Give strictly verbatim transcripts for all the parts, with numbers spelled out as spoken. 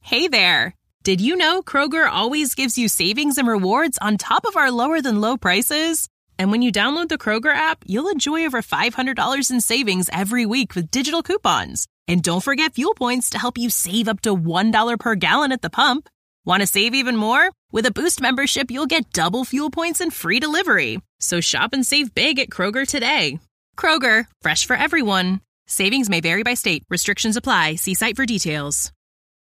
Hey there! Did you know Kroger always gives you savings and rewards on top of our lower-than-low prices? And when you download the Kroger app, you'll enjoy over five hundred dollars in savings every week with digital coupons. And don't forget fuel points to help you save up to one dollar per gallon at the pump. Want to save even more? With a Boost membership, you'll get double fuel points and free delivery. So shop and save big at Kroger today. Kroger, fresh for everyone. Savings may vary by state. Restrictions apply. See site for details.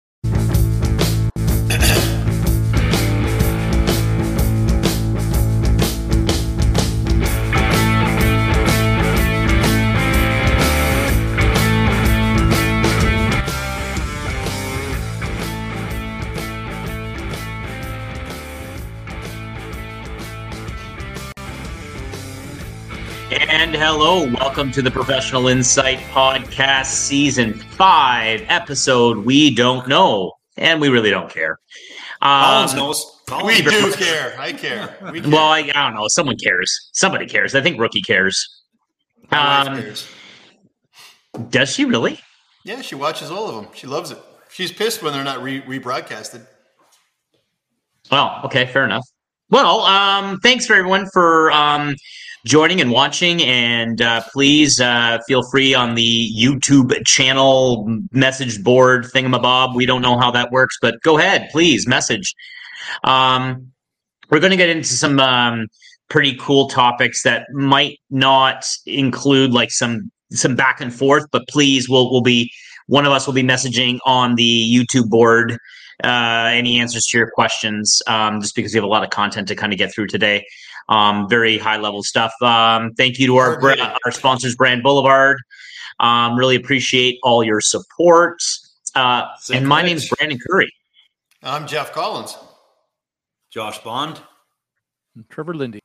And hello, welcome to the Professional Insight Podcast, Season five, episode We Don't Know, and we really don't care. Collins um, knows. We do care. I care. We care. Well, I, I don't know. Someone cares. Somebody cares. I think Rookie cares. My um, wife cares. Does she really? Yeah, she watches all of them. She loves it. She's pissed when they're not re- rebroadcasted. Oh, okay, fair enough. Well, um, thanks for everyone for um, joining and watching, and uh, please uh, feel free on the YouTube channel message board thingamabob. We don't know how that works, but go ahead, please message. Um, we're going to get into some um, pretty cool topics that might not include like some some back and forth, but please, we'll we'll be one of us will be messaging on the YouTube board uh, any answers to your questions, um, just because we have a lot of content to kind of get through today. Um, very high level stuff. Um, thank you to our bra- our sponsors, Brand Boulevard. Um, really appreciate all your support. Uh, and my name is Brandon Curry. I'm Jeff Collins. Josh Bond. And Trevor Lindy.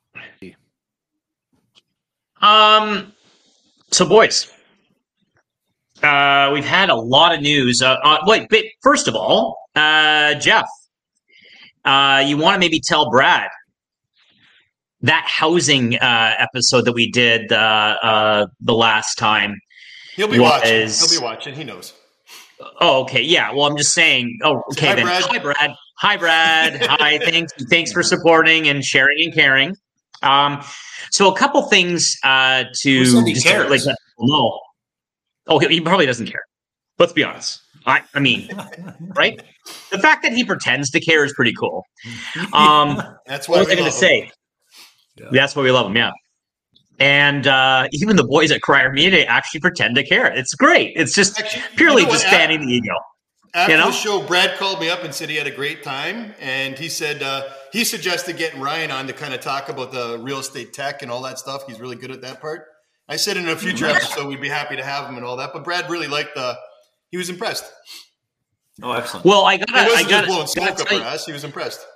Um. So, boys, uh, we've had a lot of news. Uh, uh, wait, but first of all, uh, Jeff, uh, you want to maybe tell Brad that housing uh, episode that we did uh, uh, the last time. He'll be was... watching. He'll be watching. He knows. Oh, okay. Yeah. Well, I'm just saying. Oh, okay. Hi, then. Brad. Hi, Brad. Hi, Brad. Hi. Thanks. Thanks for supporting and sharing and caring. Um, so a couple things uh, to just cares? like that. No. Oh, he, he probably doesn't care. Let's be honest. I, I mean, right? The fact that he pretends to care is pretty cool. Um, That's what, what was I going to say. Yeah. That's why we love him, yeah. And uh, even the boys at Crier Media actually pretend to care. It's great. It's just actually, purely you know just fanning the ego. After you know? the show, Brad called me up and said he had a great time. And he said uh, he suggested getting Ryan on to kind of talk about the real estate tech and all that stuff. He's really good at that part. I said in a future episode we'd be happy to have him and all that. But Brad really liked the – he was impressed. Oh, excellent. Well, I got to – He wasn't I gotta, just blowing smoke up you, for us. He was impressed.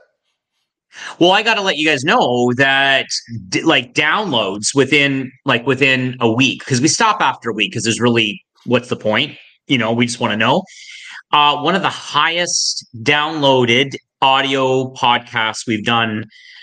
Well, I got to let you guys know that d- like downloads within like within a week, because we stop after a week because there's really what's the point? You know, we just want to know. Uh, one of the highest downloaded audio podcasts we've done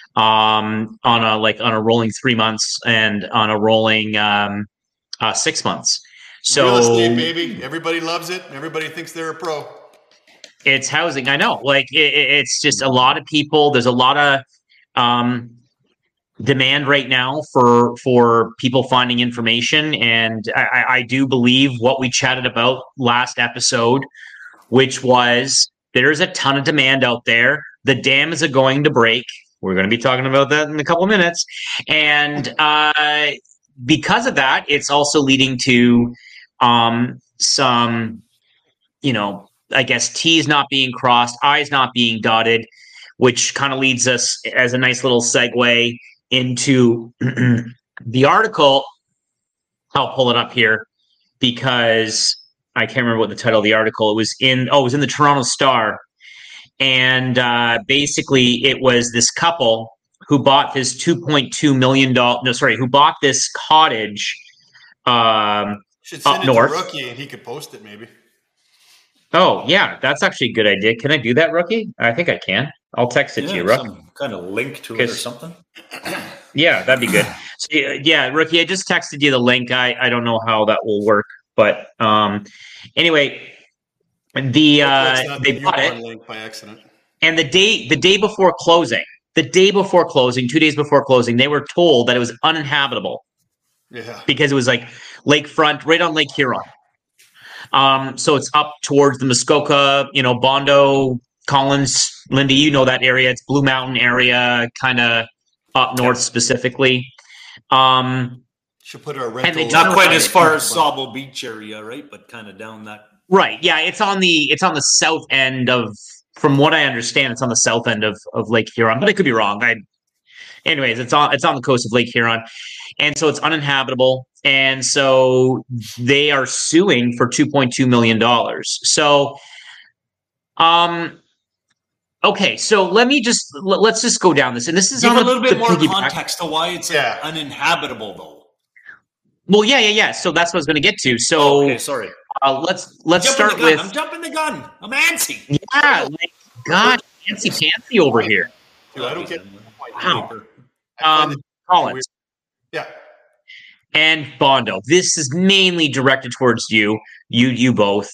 um, on a like on a rolling three months and on a rolling um, uh, six months. So real estate, baby. Everybody loves it. Everybody thinks they're a pro. It's housing. I know. Like it, it's just a lot of people. There's a lot of um, demand right now for for people finding information, and I, I do believe what we chatted about last episode, which was there's a ton of demand out there. The dam is going to break. We're going to be talking about that in a couple of minutes, and uh, because of that, it's also leading to um, some, you know. I guess T's not being crossed, I's not being dotted, which kind of leads us as a nice little segue into the article. I'll pull it up here because I can't remember what the title of the article. It was in, oh, it was in the Toronto Star. And uh, basically it was this couple who bought this two point two million dollars, no, sorry, who bought this cottage um, should send up it north. To Rookie and he could post it maybe. Oh, yeah, that's actually a good idea. Can I do that, Rookie? I think I can. I'll text it yeah, to you, Rook. Some kind of link to it or something. Yeah, that'd be good. So, yeah, Rookie, I just texted you the link. I, I don't know how that will work. But um, anyway, The uh, they the bought it link by accident. And the day the day before closing, the day before closing, two days before closing, they were told that it was uninhabitable. Yeah. Because it was like lakefront, right on Lake Huron. Um, so it's up towards the Muskoka, you know, Bondo, Collins, Lindy, you know that area. It's Blue Mountain area, kind of up north specifically. Um, Should put our rental. And they not quite as far as Sabo Beach area, right? But kind of down that. Right. Yeah, it's on the it's on the south end of. From what I understand, it's on the south end of, of Lake Huron, but I could be wrong. I, anyways, it's on it's on the coast of Lake Huron, and so it's uninhabitable, and so they are suing for two point two million dollars. So, um, okay, so let me just let's just go down this, and this is Give on a the, little bit the more piggyback. context to why it's yeah. uninhabitable, though. Well, yeah, yeah, yeah. So that's what I was going to get to. So, okay, sorry. Uh, let's let's start with. I'm jumping the gun. I'm antsy. Yeah, like, gosh, fancy fancy over here. Dude, I don't get. Wow. Um, Collins. Yeah. And Bondo. This is mainly directed towards you, you, you both.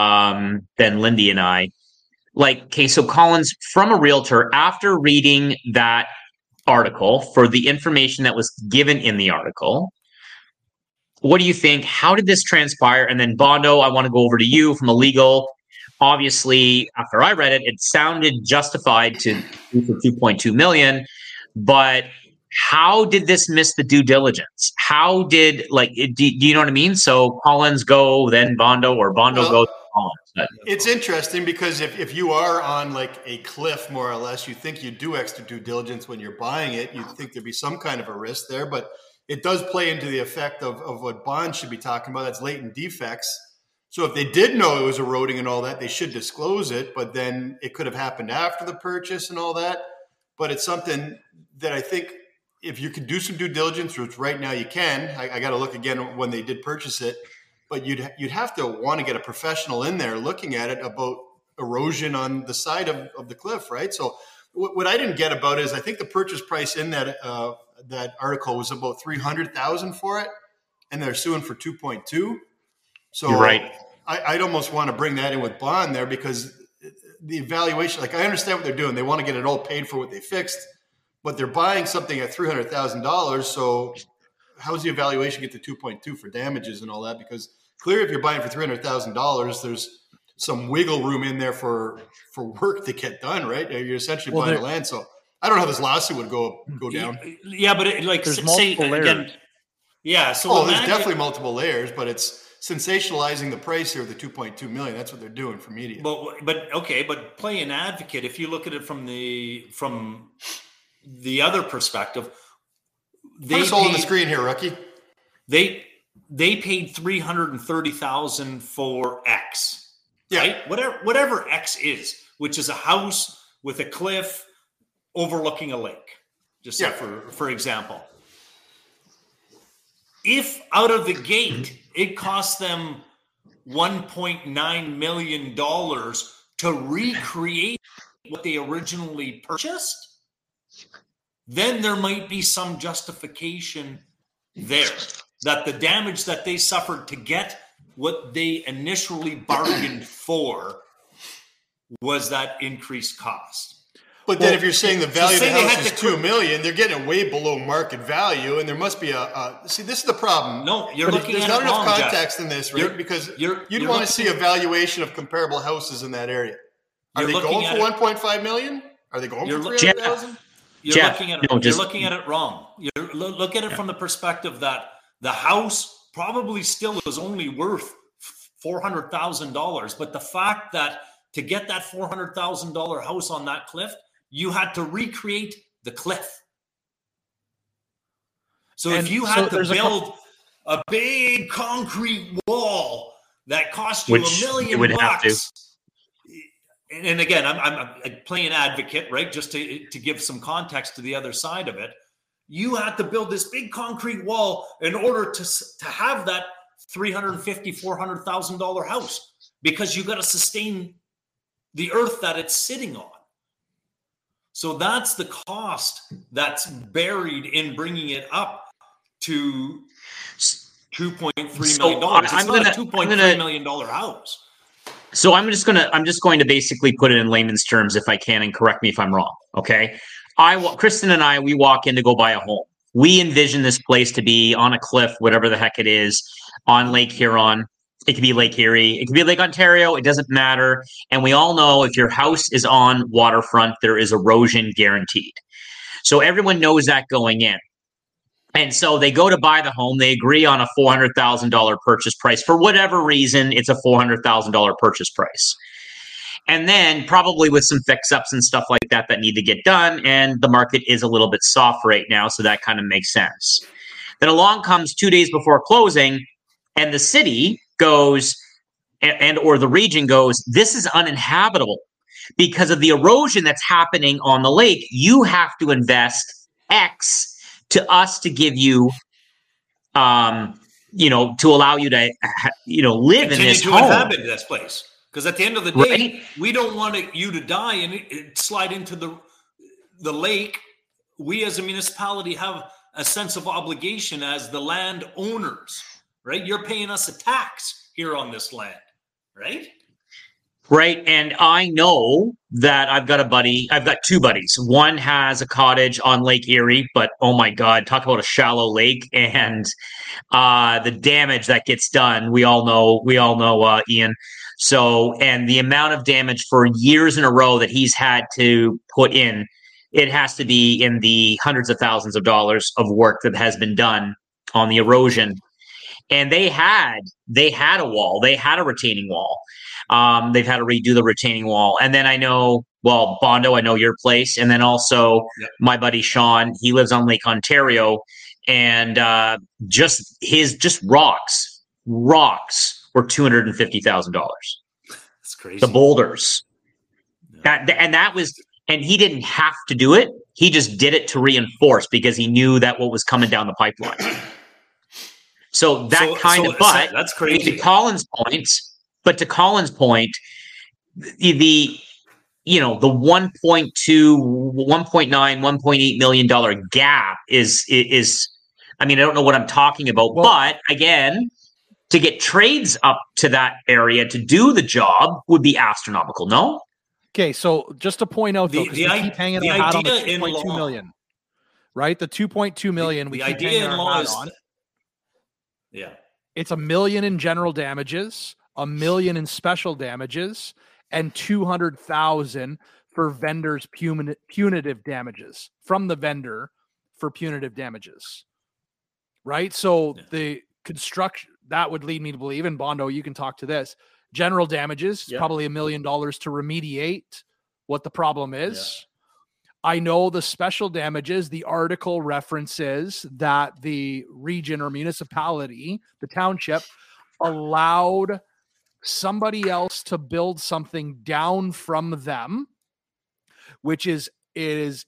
Um, then Lindy and I. Like, okay, so Collins, from a realtor, after reading that article, for the information that was given in the article. What do you think? How did this transpire? And then Bondo, I want to go over to you from a legal. Obviously, after I read it, it sounded justified to for two point two million dollars. But how did this miss the due diligence? How did, like, do, do you know what I mean? So Collins go, then Bondo, or Bondo well, goes Collins. But. It's interesting because if, if you are on like a cliff, more or less, you think you do extra due diligence when you're buying it. You think there'd be some kind of a risk there, but it does play into the effect of, of what Bond should be talking about. That's latent defects. So if they did know it was eroding and all that, they should disclose it, but then it could have happened after the purchase and all that. But it's something that I think if you can do some due diligence, which right now you can, I, I got to look again when they did purchase it, but you'd, you'd have to want to get a professional in there looking at it about erosion on the side of, of the cliff, right? So what, what I didn't get about it is I think the purchase price in that, uh, that article was about three hundred thousand for it, and they're suing for two point two. So You're right. I, I'd almost want to bring that in with Bond there because the evaluation, like I understand what they're doing. They want to get it all paid for what they fixed, but they're buying something at three hundred thousand dollars. So how's the evaluation get to two point two for damages and all that? Because clearly if you're buying for three hundred thousand dollars, there's some wiggle room in there for, for work to get done, right? You're essentially well, buying the land. So I don't know how this lawsuit would go go down. Yeah, but it, like there's say, multiple layers. Again, yeah, so oh, there's definitely multiple layers, but it's sensationalizing the price here of the two point two million. That's what they're doing for media. But but okay, but play an advocate. If you look at it from the from the other perspective, they put us all on the screen here, Rookie. They they paid three hundred and thirty thousand for X. Yeah, right? whatever whatever X is, which is a house with a cliff overlooking a lake, just yeah. for, for example. If out of the gate, it costs them one point nine million dollars to recreate what they originally purchased, then there might be some justification there that the damage that they suffered to get what they initially bargained for was that increased cost. But then well, if you're saying the value of the house is two million, they're getting it way below market value, and there must be a, a see. This is the problem. No, you're looking there's at not it enough wrong, context Jeff. in this, right? You're, because you're, you'd you're want to see a valuation of comparable houses in that area. Are they going for one point five million? Are they going for three hundred thousand? You're Jeff, looking at it. No, just, you're looking at it wrong. You look at it from the perspective that the house probably still is only worth four hundred thousand dollars, but the fact that to get that four hundred thousand dollar house on that cliff, you had to recreate the cliff. So and if you had so to build a, a big concrete wall that cost you Which a million would bucks, have to. And again, I'm, I'm, I'm playing advocate, right? Just to, to give some context to the other side of it. You had to build this big concrete wall in order to, to have that three hundred fifty thousand dollars, four hundred thousand dollars house, because you got to sustain the earth that it's sitting on. So that's the cost that's buried in bringing it up to two point three million dollars. It's I'm not gonna, a two point three million dollar house. So I'm just gonna I'm just going to basically put it in layman's terms if I can, and correct me if I'm wrong. Okay, I Kristen and I we walk in to go buy a home. We envision this place to be on a cliff, whatever the heck it is, on Lake Huron. It could be Lake Erie. It could be Lake Ontario. It doesn't matter. And we all know if your house is on waterfront, there is erosion guaranteed. So everyone knows that going in. And so they go to buy the home. They agree on a four hundred thousand dollars purchase price. For whatever reason, it's a four hundred thousand dollars purchase price. And then probably with some fix-ups and stuff like that that need to get done. And the market is a little bit soft right now, so that kind of makes sense. Then along comes two days before closing, and the city goes, and, and or the region goes, this is uninhabitable because of the erosion that's happening on the lake. You have to invest X to us to give you, um, you know, to allow you to, you know, live Continue in this to home. inhabit this place. Because at the end of the day, Right? we don't want to, you to die and it, it slide into the the lake. We as a municipality have a sense of obligation as the land owners, right? You're paying us a tax here on this land, right? Right. And I know that I've got a buddy, I've got two buddies. One has a cottage on Lake Erie, but oh my God, talk about a shallow lake and uh, the damage that gets done. We all know, we all know, uh, Ian. So, and the amount of damage for years in a row that he's had to put in, it has to be in the hundreds of thousands of dollars of work that has been done on the erosion. And they had, they had a wall, they had a retaining wall. Um, they've had to redo the retaining wall. And then I know, well, Bondo, I know your place. And then also yep. my buddy Sean, he lives on Lake Ontario, and uh, just his, just rocks, rocks were two hundred fifty thousand dollars. That's crazy. The boulders. Yeah. That, and that was, and he didn't have to do it. He just did it to reinforce because he knew that what was coming down the pipeline. So that so, kind so, of, but that's crazy. To Colin's point, but to Colin's point, the, the you know, the one point two, one point nine, one point eight million dollar gap is, is, I mean, I don't know what I'm talking about, well, but again, to get trades up to that area to do the job would be astronomical. No. Okay. So just to point out, though, the, the, we keep hanging the our hat on the idea two point two million, right? The two point two million. The, we the keep idea hanging in our law hat is, on. Yeah. It's a million in general damages, a million in special damages, and two hundred thousand for vendors' punitive damages from the vendor for punitive damages. Right. So yeah. the construction, that would lead me to believe, and Bondo, you can talk to this, general damages, yeah. probably a million dollars to remediate what the problem is. Yeah. I know the special damages, the article references that the region or municipality, the township, allowed somebody else to build something down from them, which is, is,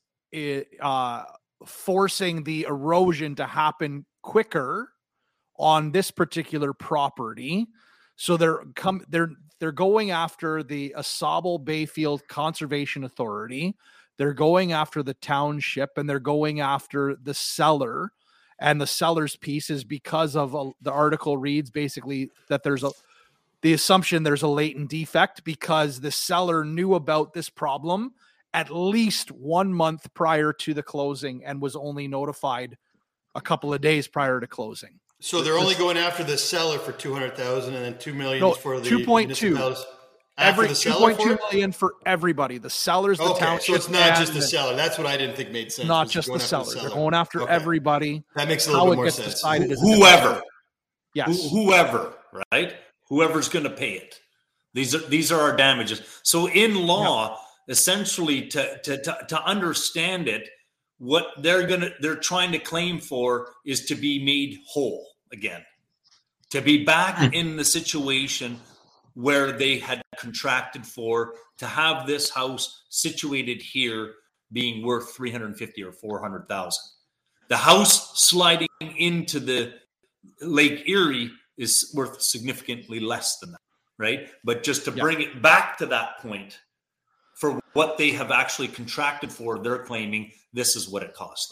uh, forcing the erosion to happen quicker on this particular property. So they're come they're they're going after the Asable Bayfield Conservation Authority. They're going after the township, and they're going after the seller. And the seller's piece is because of a, the article reads basically that there's a the assumption there's a latent defect because the seller knew about this problem at least one month prior to the closing and was only notified a couple of days prior to closing. So they're only going after the seller for two hundred thousand and then two million no, for the two point two. Every two point two million for everybody. The sellers, the okay, township. So it's not just the seller. That's what I didn't think made sense. Not just the seller. the seller. They're going after okay. everybody. That makes a little How bit more it gets sense. Decided Wh- whoever. Yes. Wh- whoever, right? Whoever's going to pay it. These are these are our damages. So in law, yeah. essentially to, to to to understand it, what they're gonna they're trying to claim for is to be made whole again. To be back in the situation where they had contracted for, to have this house situated here being worth three hundred fifty or four hundred thousand. The house sliding into the Lake Erie is worth significantly less than that, right? But just to bring yeah. it back to that point, for what they have actually contracted for, they're claiming this is what it cost them.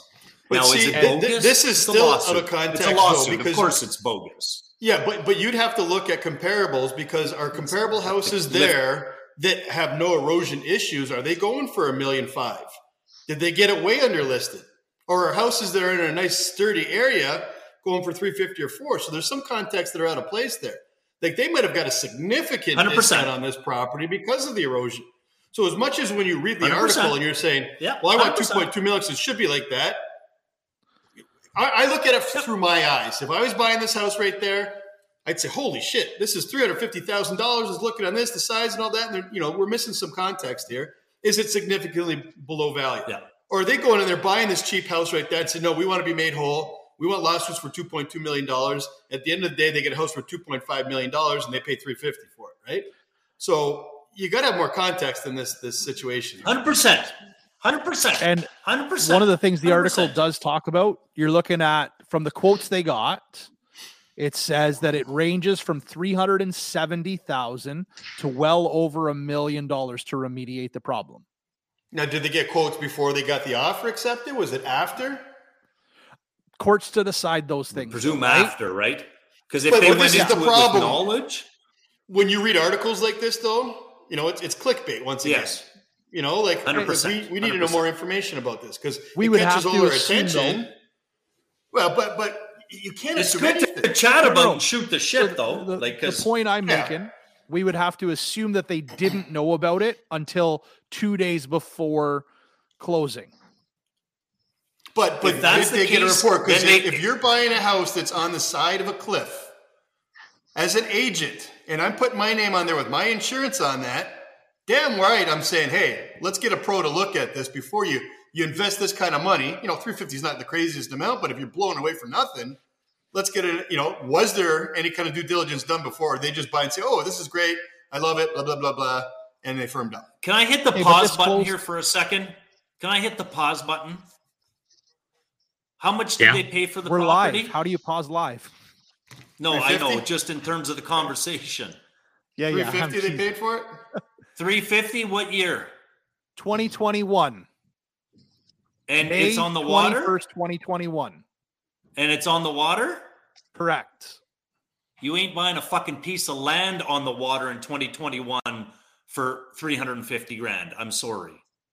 But now, see, is it th- bogus? this is It's a still lawsuit. out of context, It's a lawsuit. though, because of course, it's bogus. Yeah, but but you'd have to look at comparables because are comparable houses there that have no erosion issues, are they going for a million five? Did they get it way underlisted? Or are houses that are in a nice sturdy area going for three fifty or four? So there's some context that are out of place there. Like they might have got a significant one hundred percent discount on this property because of the erosion. So as much as when you read the one hundred percent article and you're saying, Yeah, well, I want one hundred two percent point two million, so it should be like that. I, I look at it through my eyes. If I was buying this house right there, I'd say, holy shit, this is three hundred fifty thousand dollars. Is looking on this, the size and all that. And you know, we're missing some context here. Is it significantly below value? Yeah. Or are they going and they're buying this cheap house right there and say, no, we want to be made whole. We want lawsuits for two point two million dollars. At the end of the day, they get a house for two point five million dollars and they pay three hundred fifty thousand dollars for it, right? So you got to have more context in this, this situation. one hundred percent. one hundred percent. And one hundred percent. one of the things the one hundred percent. article does talk about, you're looking at from the quotes they got, it says that it ranges from three hundred seventy thousand to well over a million dollars to remediate the problem. Now, did they get quotes before they got the offer accepted? Was it after? Courts to decide those things. Presume right? after, right? Because if But- they but went this is into the it with problem. knowledge, When you read articles like this, though, you know, it's, it's clickbait once again. yes. You know, like one hundred percent. we, we need to know more information about this because We it would catches have all to our assume, attention. though- Well, but but you can't It's assume good anything. to chat No, no, about no. and shoot the So shit, though. the, like, the 'cause- point I'm Yeah. making, we would have to assume that they didn't know about it until two days before closing. But but If that's did they the get a case, report? Because then if, they- if you're buying a house that's on the side of a cliff, as an agent, and I'm putting my name on there with my insurance on that, damn right I'm saying, hey, let's get a pro to look at this before you you invest this kind of money. You know, three hundred fifty is not the craziest amount, but if you're blowing away for nothing, let's get it. You know, was there any kind of due diligence done before? Or they just buy and say, oh, this is great, I love it, blah blah blah blah, and they firmed up. Can I hit the Hey, but pause this button close- here for a second? Can I hit the pause button? How much did Yeah. they pay for the We're property? live. How do you pause live? No, I know, three fifty? just in terms of the conversation. Yeah, Three yeah. fifty they geez. paid for it. three fifty, what year? twenty twenty-one. And May it's on the water? twenty-first, twenty twenty-one. And it's on the water? Correct. You ain't buying a fucking piece of land on the water in twenty twenty-one for three hundred fifty grand. I'm sorry.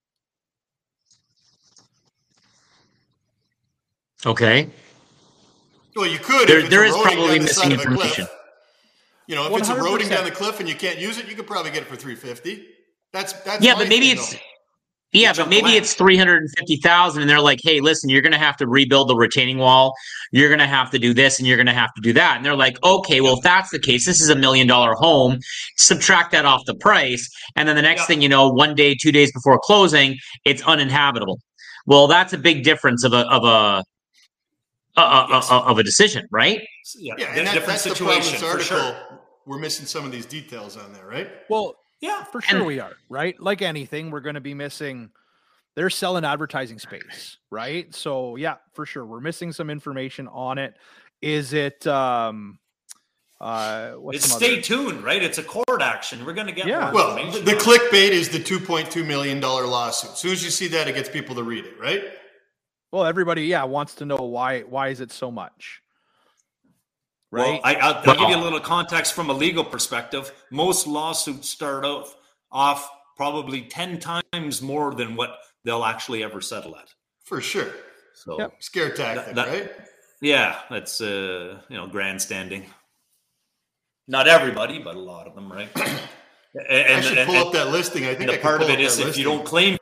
Okay. Well, you could. There- if it's there is eroding probably down the side missing of a cliff. information. You know, if one it's hundred percent. eroding down the cliff and you can't use it, you could probably get it for three fifty. That's that's Yeah, my but maybe thing, it's though. yeah, chunk but of maybe land. it's three hundred fifty thousand, and they're like, "Hey, listen, you're going to have to rebuild the retaining wall. You're going to have to do this, and you're going to have to do that." And they're like, "Okay, well, if that's the case, this is a million dollar home. Subtract that off the price, and then the next Yeah. thing you know, one day, two days before closing, it's uninhabitable." Well, that's a big difference of a of a a, a, Yes. a- of a decision, right? Yeah, Yeah, di- and that, different that's the problem with situation this for article. sure. We're missing some of these details on there, right? Well, Yeah. for sure And- we are, right? Like anything, we're going to be missing. They're selling advertising space, right? So yeah, for sure, we're missing some information on it. Is it? um uh what's It's some stay other- tuned, right? It's a court action. We're going to get Yeah. more Well, the, information. the on it. clickbait is the two point two million dollars lawsuit. As soon as you see that, it gets people to read it, right? Well, everybody, yeah, wants to know why. Why is it so much? Right? Well, I, I'll, I'll Well- give you a little context from a legal perspective. Most lawsuits start off, off probably ten times more than what they'll actually ever settle at. For sure. So, Yep. Scare tactic, That- that- right? yeah, that's, uh, you know, grandstanding. Not everybody, but a lot of them, right? and, I should and- pull and- up that listing. I think and I the can part pull of up it is that if you listing. don't claim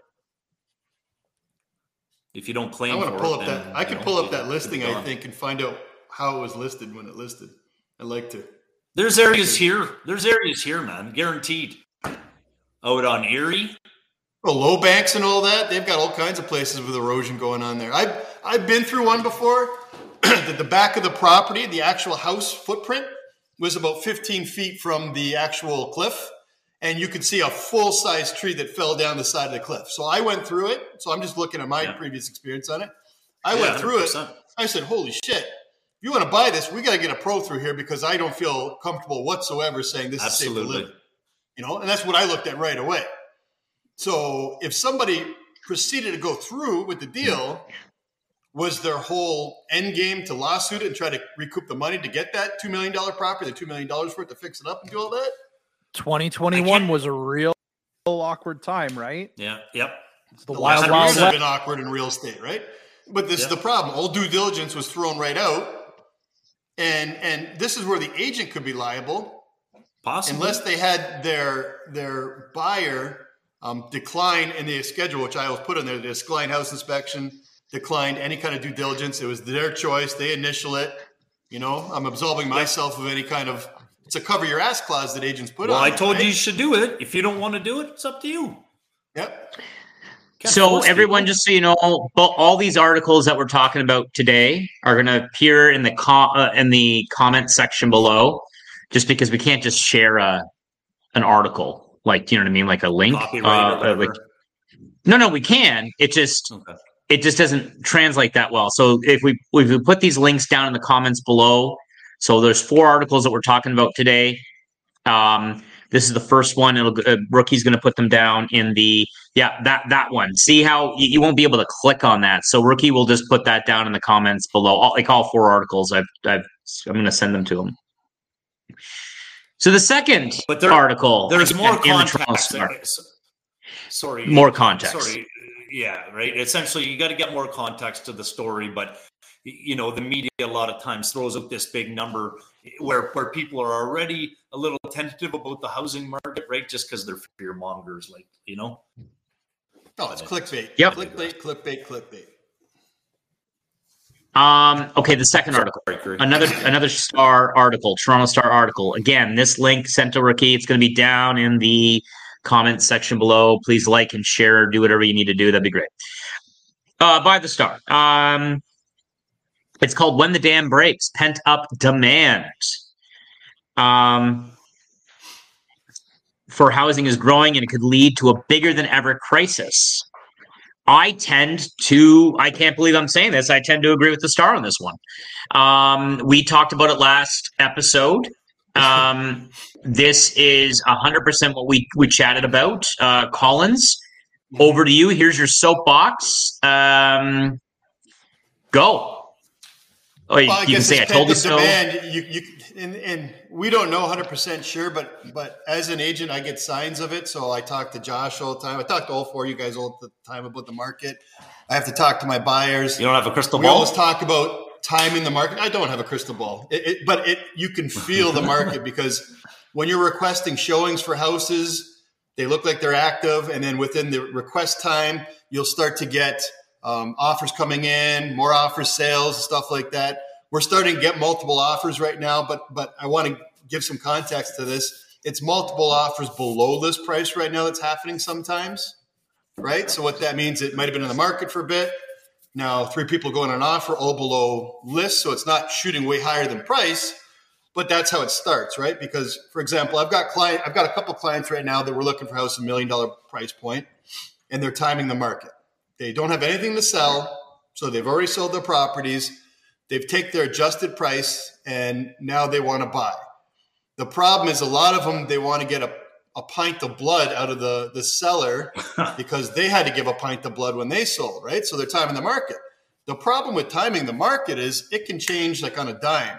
if you don't claim I want for to pull it, up then, that. I you can know, pull up it that could be listing, I gone. think, and find out how it was listed when it listed. I'd like to. There's areas here. There's areas here, man. Guaranteed. Out on Erie. Oh, low banks and all that. They've got all kinds of places with erosion going on there. I've I've been through one before. That the back of the property, the actual house footprint, was about fifteen feet from the actual cliff, and you could see a full size tree that fell down the side of the cliff. So I went through it. So I'm just looking at my Yeah. previous experience on it. I Yeah, went through one hundred it. percent. I said, "Holy shit! If you want to buy this, we got to get a pro through here because I don't feel comfortable whatsoever saying this is safe to Absolutely. live." You know, and that's what I looked at right away. So if somebody proceeded to go through with the deal, Was their whole end game to lawsuit it and try to recoup the money to get that two million dollars property, the two million dollars for it to fix it up and do all that? twenty twenty-one was a real awkward time, right? Yeah. Yep. It's the, The wild, last wild years have west. been awkward in real estate, right? But this Yeah. is the problem. All due diligence was thrown right out. And and this is where the agent could be liable Possibly. unless they had their their buyer um, decline in the schedule, which I always put in there, the declined house inspection, declined any kind of due diligence. It was their choice. They initial it. You know, I'm absolving myself of any kind of, it's a cover your ass clause that agents put well, on. I told right? you you should do it. If you don't want to do it, it's up to you. Yep. Can't So force everyone, people. just so you know, all, all these articles that we're talking about today are going to appear in the com- uh, in the comment section below, just because we can't just share a an article, like, you know what I mean, like a link. Copyright Uh, or whatever. like, no, no, we can. It just Okay. it just doesn't translate that well. So if we if we put these links down in the comments below, so there's four articles that we're talking about today. Um, this is the first one. It'll uh, Rookie's going to put them down in the yeah that that one. See how you, you won't be able to click on that. So Rookie will just put that down in the comments below. All, like all four articles, I've I've I'm going to send them to him. So the second But there- article, There's more in the Toronto context. Star. Sorry. More context. Sorry. Yeah, right. Essentially, you got to get more context to the story, but you know, the media a lot of times throws out this big number where where people are already a little tentative about the housing market, right? Just because they're fear mongers, like, you know. Oh, it's clickbait. Yep. Clickbait, clickbait, clickbait. Um, okay, the second article. Sorry, Curry. Another another Star article, Toronto Star article. Again, this link sent to Rookie. It's going to be down in the comments section below. Please like and share, do whatever you need to do. That'd be great. Uh, by the Star. Um, it's called "When the Dam Breaks: Pent Up Demand." Um, for housing is growing, and it could lead to a bigger than ever crisis. I tend to, I can't believe I'm saying this, I tend to agree with the Star on this one. Um, we talked about it last episode. Um, this is one hundred percent what we, we chatted about. Uh, Collins, over to you. Here's your soapbox. Um, go. Oh, you, Well, I you can guess say I it's told you pent-up so. demand. You, you, and, and we don't know one hundred percent sure, but but as an agent, I get signs of it. So I talk to Josh all the time. I talk to all four of you guys all the time about the market. I have to talk to my buyers. You don't have a crystal We ball? always talk about timing the market. I don't have a crystal ball, it, it, but it you can feel the market because when you're requesting showings for houses, they look like they're active, and then within the request time, you'll start to get um, offers coming in, more offers, sales, stuff like that. We're starting to get multiple offers right now, but but I want to give some context to this. It's multiple offers below list price right now that's happening sometimes, right? So what that means, it might have been in the market for a bit. Now, three people go on an offer all below list, so it's not shooting way higher than price, but that's how it starts, right? Because, for example, I've got client, I've got a couple clients right now that we're looking for a house a million dollar price point, and they're timing the market. They don't have anything to sell, so they've already sold their properties. They've taken their adjusted price, and now they want to buy. The problem is a lot of them, they want to get a, a pint of blood out of the, the seller because they had to give a pint of blood when they sold, right? So they're timing the market. The problem with timing the market is it can change like on a dime.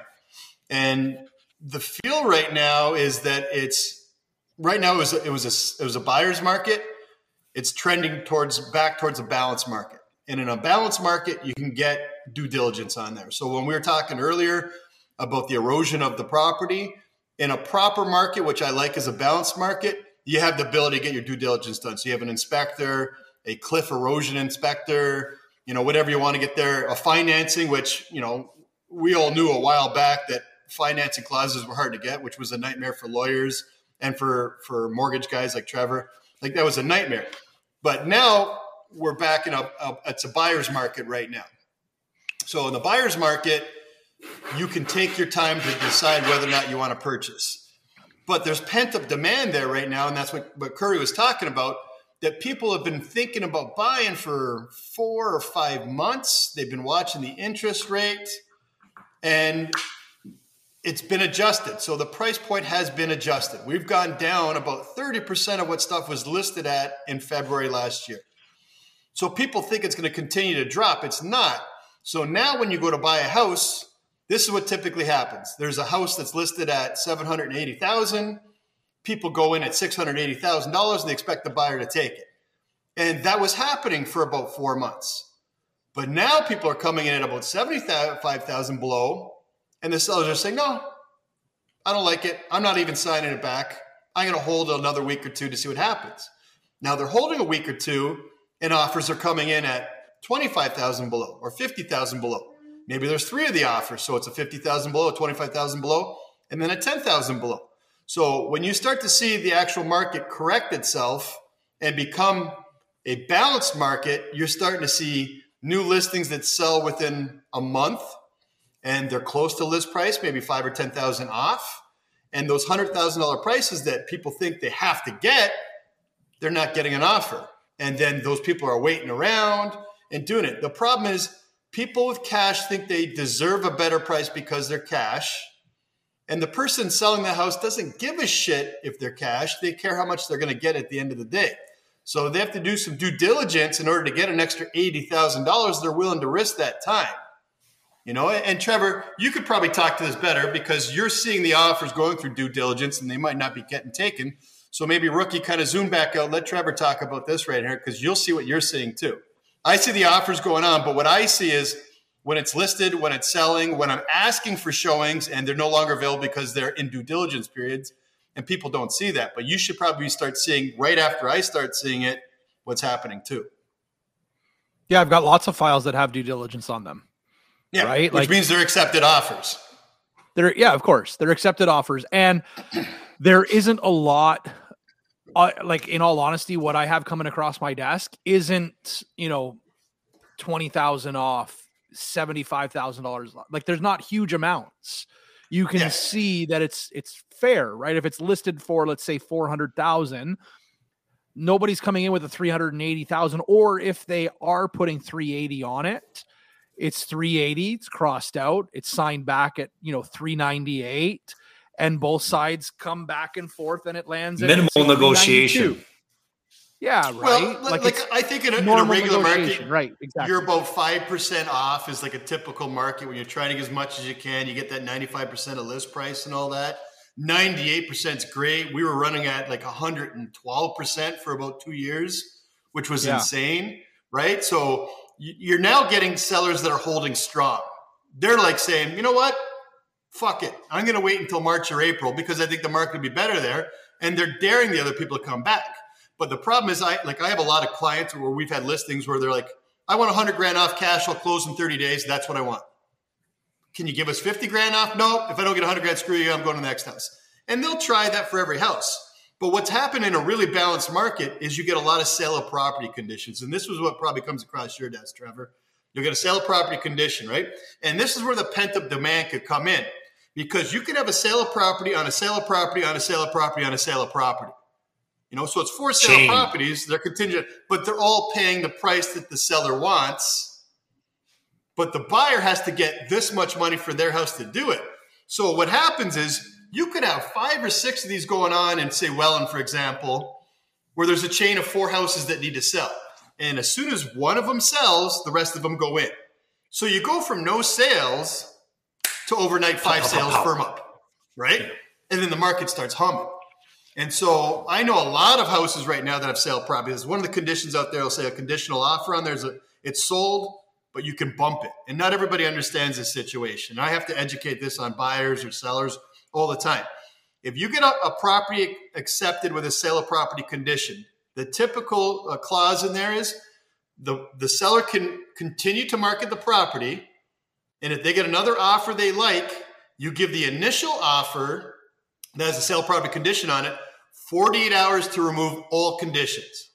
And the feel right now is that it's right now it was a, it was a, it was a buyer's market. It's trending towards back towards a balanced market. And in a balanced market, you can get due diligence on there. So when we were talking earlier about the erosion of the property, in a proper market, which I like as a balanced market, you have the ability to get your due diligence done. So you have an inspector, a cliff erosion inspector, you know, whatever you want to get there, a financing, which, you know, we all knew a while back that financing clauses were hard to get, which was a nightmare for lawyers and for, for mortgage guys like Trevor. Like that was a nightmare. But now we're back in a, a it's a buyer's market right now. So in the buyer's market, you can take your time to decide whether or not you want to purchase. But there's pent-up demand there right now, and that's what, what Curry was talking about, that people have been thinking about buying for four or five months. They've been watching the interest rate, and it's been adjusted. So the price point has been adjusted. We've gone down about thirty percent of what stuff was listed at in February last year. So people think it's going to continue to drop. It's not. So now when you go to buy a house, this is what typically happens. There's a house that's listed at seven hundred eighty thousand dollars. People go in at six hundred eighty thousand dollars and they expect the buyer to take it. And that was happening for about four months. But now people are coming in at about seventy-five thousand dollars below, and the sellers are saying, no, I don't like it. I'm not even signing it back. I'm going to hold another week or two to see what happens. Now they're holding a week or two, and offers are coming in at twenty-five thousand dollars below or fifty thousand dollars below. Maybe there's three of the offers, so it's a fifty thousand dollars below, a twenty-five thousand dollars below, and then a ten thousand dollars below. So when you start to see the actual market correct itself and become a balanced market, you're starting to see new listings that sell within a month and they're close to list price, maybe five or ten thousand off. And those one hundred thousand dollars prices that people think they have to get, they're not getting an offer. And then those people are waiting around and doing it. The problem is people with cash think they deserve a better price because they're cash. And the person selling the house doesn't give a shit if they're cash. They care how much they're going to get at the end of the day. So they have to do some due diligence in order to get an extra eighty thousand dollars. They're willing to risk that time. You know, and Trevor, you could probably talk to this better because you're seeing the offers going through due diligence and they might not be getting taken. So maybe Rookie kind of zoom back out. Let Trevor talk about this right here because you'll see what you're seeing too. I see the offers going on, but what I see is when it's listed, when it's selling, when I'm asking for showings and they're no longer available because they're in due diligence periods, and people don't see that. But you should probably start seeing right after I start seeing it, what's happening too. Yeah, I've got lots of files that have due diligence on them. Yeah, right? Which like, means they're accepted offers. They're yeah, of course. They're accepted offers. And there isn't a lot, uh, like in all honesty, what I have coming across my desk isn't, you know, twenty thousand off, seventy-five thousand dollars. Like there's not huge amounts. You can yeah. see that it's it's fair, right? If it's listed for, let's say, four hundred thousand, nobody's coming in with a three hundred eighty thousand, or if they are putting three eighty on it, it's three eighty, it's crossed out, it's signed back at, you know, three ninety-eight, and both sides come back and forth and it lands minimal at negotiation. Yeah, right. Well, like, like I think in a, in a regular market, right, exactly. You're about five percent off is like a typical market when you're trying to get as much as you can. You get that ninety-five percent of list price and all that. ninety-eight percent is great. We were running at like one hundred twelve percent for about two years, which was yeah. insane, right? So you're now getting sellers that are holding strong. They're like saying, you know what? Fuck it. I'm going to wait until March or April because I think the market will be better there. And they're daring the other people to come back. But the problem is, I like I have a lot of clients where we've had listings where they're like, I want one hundred grand off cash. I'll close in thirty days. That's what I want. Can you give us fifty grand off? No. If I don't get one hundred grand, screw you. I'm going to the next house. And they'll try that for every house. But what's happened in a really balanced market is you get a lot of sale of property conditions. And this was what probably comes across your desk, Trevor. You'll get a sale of property condition, right? And this is where the pent-up demand could come in because you could have a sale of property on a sale of property on a sale of property on a sale of property. You know, so it's four sale Chain. properties. They're contingent, but they're all paying the price that the seller wants. But the buyer has to get this much money for their house to do it. So what happens is you could have five or six of these going on in, say, Welland, for example, where there's a chain of four houses that need to sell. And as soon as one of them sells, the rest of them go in. So you go from no sales to overnight five sales firm up, right? And then the market starts humming. And so I know a lot of houses right now that have sale properties. One of the conditions out there will say a conditional offer on there's a it's sold, but you can bump it. And not everybody understands this situation. I have to educate this on buyers or sellers all the time. If you get a, a property accepted with a sale of property condition, the typical uh, clause in there is the, the seller can continue to market the property. And if they get another offer they like, you give the initial offer that has a sale property condition on it, forty-eight hours to remove all conditions.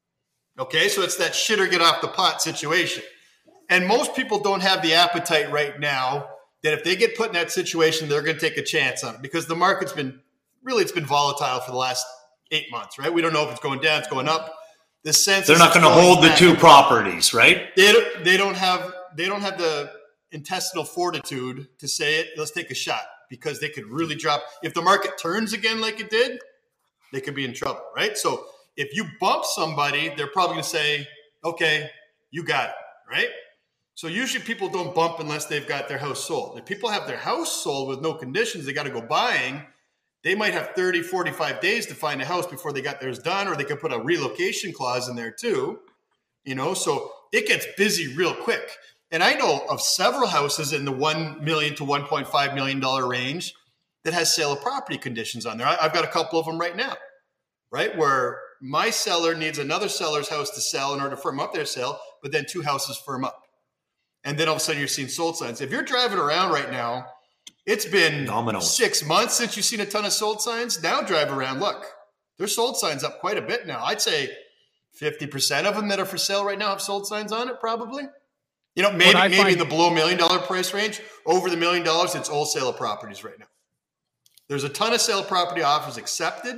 Okay, so it's that shit or get off the pot situation. And most people don't have the appetite right now that if they get put in that situation, they're going to take a chance on it because the market's been, really it's been volatile for the last eight months, right? We don't know if it's going down, it's going up. The sense They're not going to hold the two properties, right? They don't, they don't have they don't have the intestinal fortitude to say it, let's take a shot. Because they could really drop. If the market turns again like it did, they could be in trouble, right? So if you bump somebody, they're probably going to say, okay, you got it, right? So usually people don't bump unless they've got their house sold. If people have their house sold with no conditions, they got to go buying, they might have thirty, forty-five days to find a house before they got theirs done, or they could put a relocation clause in there too. You know, so it gets busy real quick. And I know of several houses in the one million to one point five million dollars range that has sale of property conditions on there. I've got a couple of them right now, right? Where my seller needs another seller's house to sell in order to firm up their sale, but then two houses firm up. And then all of a sudden you're seeing sold signs. If you're driving around right now, it's been Nominal. six months since you've seen a ton of sold signs. Now drive around, look, there's sold signs up quite a bit now. I'd say fifty percent of them that are for sale right now have sold signs on it, probably. You know, maybe maybe find- in the below million dollar price range, over the million dollars, it's all sale of properties right now. There's a ton of sale of property offers accepted,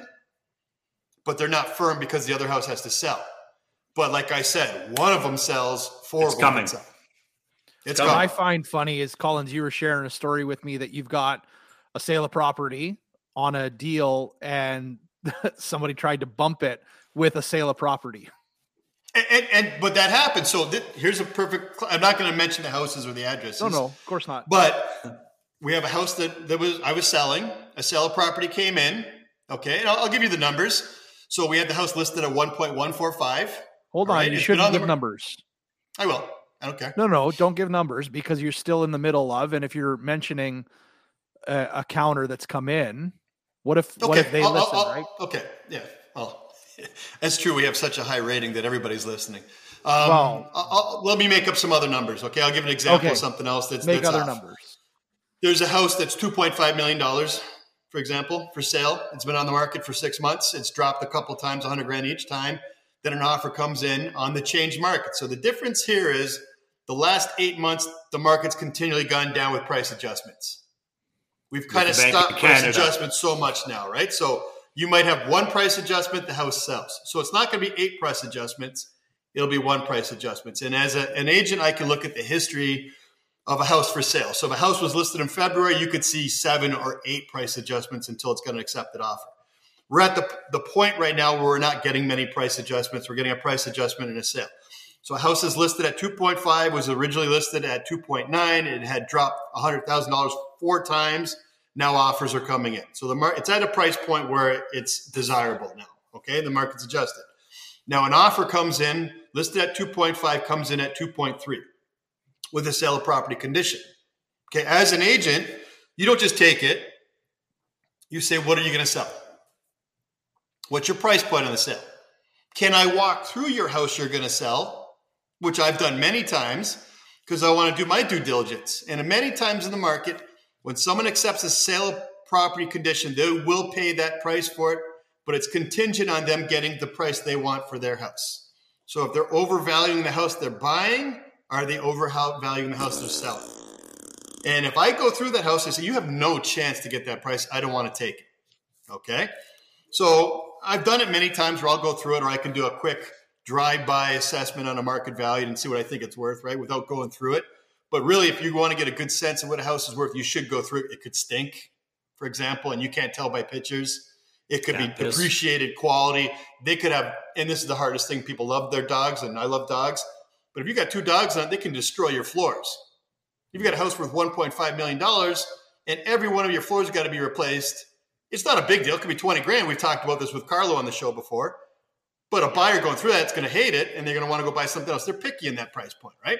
but they're not firm because the other house has to sell. But like I said, one of them sells, four it's of them coming. sell. It's what I find funny is, Collins, you were sharing a story with me that you've got a sale of property on a deal and somebody tried to bump it with a sale of property. And, and, and but that happened. So th- here's a perfect, I'm not going to mention the houses or the addresses. No, no, of course not. But we have a house that, that was I was selling. A sale of property came in. Okay, and I'll, I'll give you the numbers. So we had the house listed at one point one four five. Hold on, right? You shouldn't give the, numbers. I will. I don't care. No, no, don't give numbers because you're still in the middle of, and if you're mentioning a, a counter that's come in, what if okay. what if they I'll, listen, I'll, right? Okay, yeah. Well, that's true. We have such a high rating that everybody's listening. Um, well, I'll, I'll, let me make up some other numbers. Okay, I'll give an example okay. of something else that's make that's other off. numbers. There's a house that's two point five million dollars, for example, for sale. It's been on the market for six months. It's dropped a couple times, a hundred grand each time. Then an offer comes in on the change market. So the difference here is the last eight months, the market's continually gone down with price adjustments. We've kind of stopped price adjustments so much now, right? So you might have one price adjustment, the house sells. So it's not going to be eight price adjustments. It'll be one price adjustments. And as a, an agent, I can look at the history of a house for sale. So if a house was listed in February, you could see seven or eight price adjustments until it's got an accepted offer. We're at the, the point right now where we're not getting many price adjustments. We're getting a price adjustment in a sale. So a house is listed at two point five, was originally listed at two point nine. It had dropped one hundred thousand dollars four times. Now offers are coming in. So the mar- it's at a price point where it's desirable now. Okay, the market's adjusted. Now an offer comes in, listed at two point five, comes in at two point three with a sale of property condition. Okay, as an agent, you don't just take it. You say, what are you going to sell? What's your price point on the sale? Can I walk through your house you're going to sell? Which I've done many times because I want to do my due diligence. And many times in the market, when someone accepts a sale of property condition, they will pay that price for it, but it's contingent on them getting the price they want for their house. So if they're overvaluing the house they're buying, are they overvaluing the house they're selling? And if I go through that house, I say, you have no chance to get that price. I don't want to take it. Okay? So I've done it many times where I'll go through it, or I can do a quick drive-by assessment on a market value and see what I think it's worth, right, without going through it. But really, if you want to get a good sense of what a house is worth, you should go through it. It could stink, for example, and you can't tell by pictures. It could yeah, be depreciated quality. They could have, and this is the hardest thing, people love their dogs, and I love dogs. But if you got two dogs on it, they can destroy your floors. If you've got a house worth one point five million dollars and every one of your floors got to be replaced, it's not a big deal. It could be twenty grand. We've talked about this with Carlo on the show before. But a buyer going through that is going to hate it, and they're going to want to go buy something else. They're picky in that price point, right?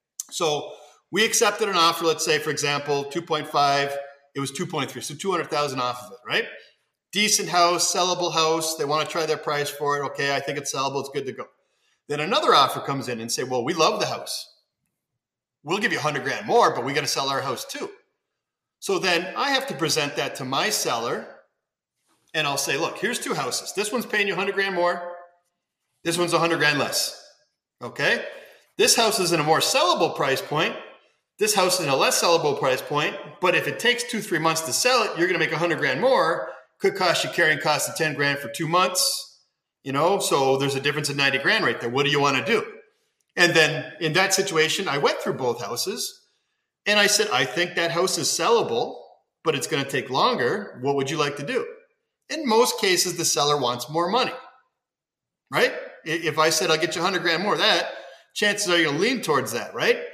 So we accepted an offer, let's say, for example, two point five. It was two point three, so two hundred thousand dollars off of it, right? Decent house, sellable house. They want to try their price for it. Okay, I think it's sellable. It's good to go. Then another offer comes in and say, well, we love the house. We'll give you one hundred grand more, but we got to sell our house too. So then I have to present that to my seller, and I'll say, look, here's two houses. This one's paying you one hundred grand more. This one's one hundred grand less. Okay? This house is in a more sellable price point. This house is in a less sellable price point. But if it takes two, three months to sell it, you're going to make one hundred grand more. Could cost you carrying costs of ten grand for two months. You know, so there's a difference of ninety grand right there. What do you want to do? And then in that situation, I went through both houses and I said, I think that house is sellable, but it's going to take longer. What would you like to do? In most cases, the seller wants more money, right? If I said, I'll get you one hundred grand more of that, chances are you'll lean towards that, right?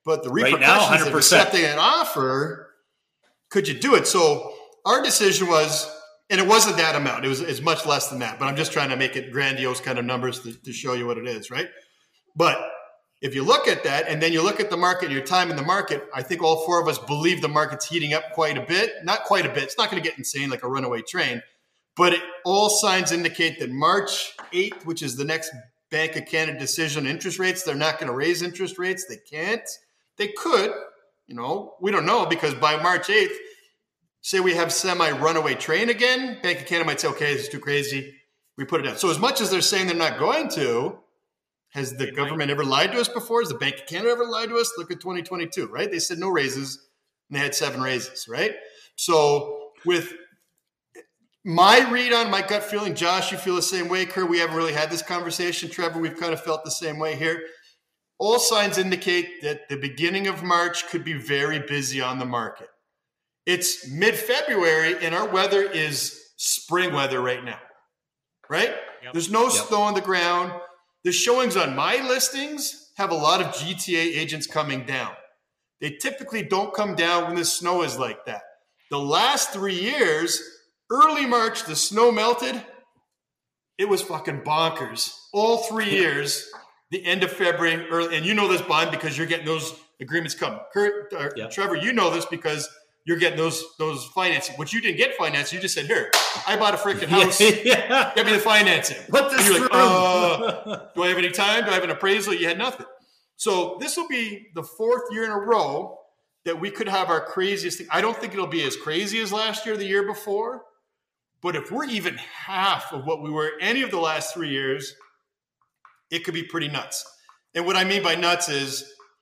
but the Right repercussions now, one hundred of percent. accepting an offer, could you do it? So our decision was, and it wasn't that amount. It was it's much less than that, but I'm just trying to make it grandiose kind of numbers to, to show you what it is, right? But if you look at that and then you look at the market, your time in the market, I think all four of us believe the market's heating up quite a bit. Not quite a bit. It's not going to get insane like a runaway train, but it, all signs indicate that March eighth, which is the next Bank of Canada decision on interest rates, they're not going to raise interest rates. They can't. They could. You know, we don't know, because by March eighth, say we have semi-runaway train again, Bank of Canada might say, okay, this is too crazy. We put it down. So as much as they're saying they're not going to, has the government ever lied to us before? Has the Bank of Canada ever lied to us? Look at twenty twenty-two, right? They said no raises, and they had seven raises, right? So with my read on my gut feeling, Josh, you feel the same way. Kerr, we haven't really had this conversation. Trevor, we've kind of felt the same way here. All signs indicate that the beginning of March could be very busy on the market. It's mid-February, and our weather is spring weather right now, right? Yep. There's no yep. snow on the ground. The showings on my listings have a lot of G T A agents coming down. They typically don't come down when the snow is like that. The last three years, early March, the snow melted. It was fucking bonkers. All three years, the end of February, early, and you know this, Bond, because you're getting those agreements come. Kurt, uh, yep. Trevor, you know this because you're getting those those financing. Which you didn't get financing. You just said, here, I bought a freaking house. yeah. Get me the financing. What this You're like, uh, do I have any time? Do I have an appraisal? You had nothing. So this will be the fourth year in a row that we could have our craziest thing. I don't think it'll be as crazy as last year or the year before. But if we're even half of what we were any of the last three years, it could be pretty nuts. And what I mean by nuts is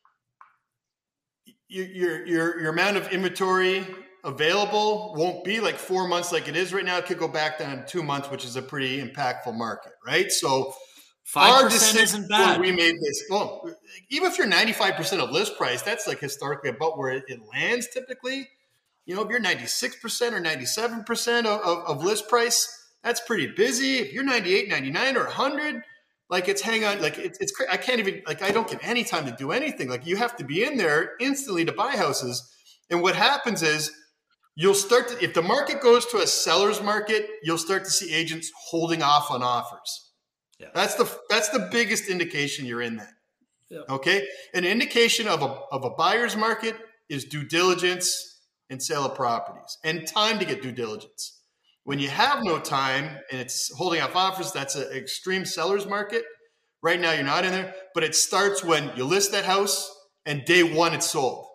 your, your, your, your amount of inventory available won't be like four months like it is right now. It could go back down to two months, which is a pretty impactful market, right? So five percent isn't bad. We made this, well, even if you're ninety-five percent of list price, that's like historically about where it, it lands typically. You know, if you're ninety-six percent or ninety-seven percent of, of, of list price, that's pretty busy. If you're ninety-eight, ninety-nine, or one hundred, like it's hang on, like it's, it's, I can't even, like I don't get any time to do anything. Like you have to be in there instantly to buy houses. And what happens is you'll start to, if the market goes to a seller's market, you'll start to see agents holding off on offers. Yeah. That's the, that's the biggest indication you're in that. Yeah. Okay. An indication of a, of a buyer's market is due diligence and sale of properties and time to get due diligence. When you have no time and it's holding off offers, that's an extreme seller's market. Right now, you're not in there, but it starts when you list that house and day one it's sold.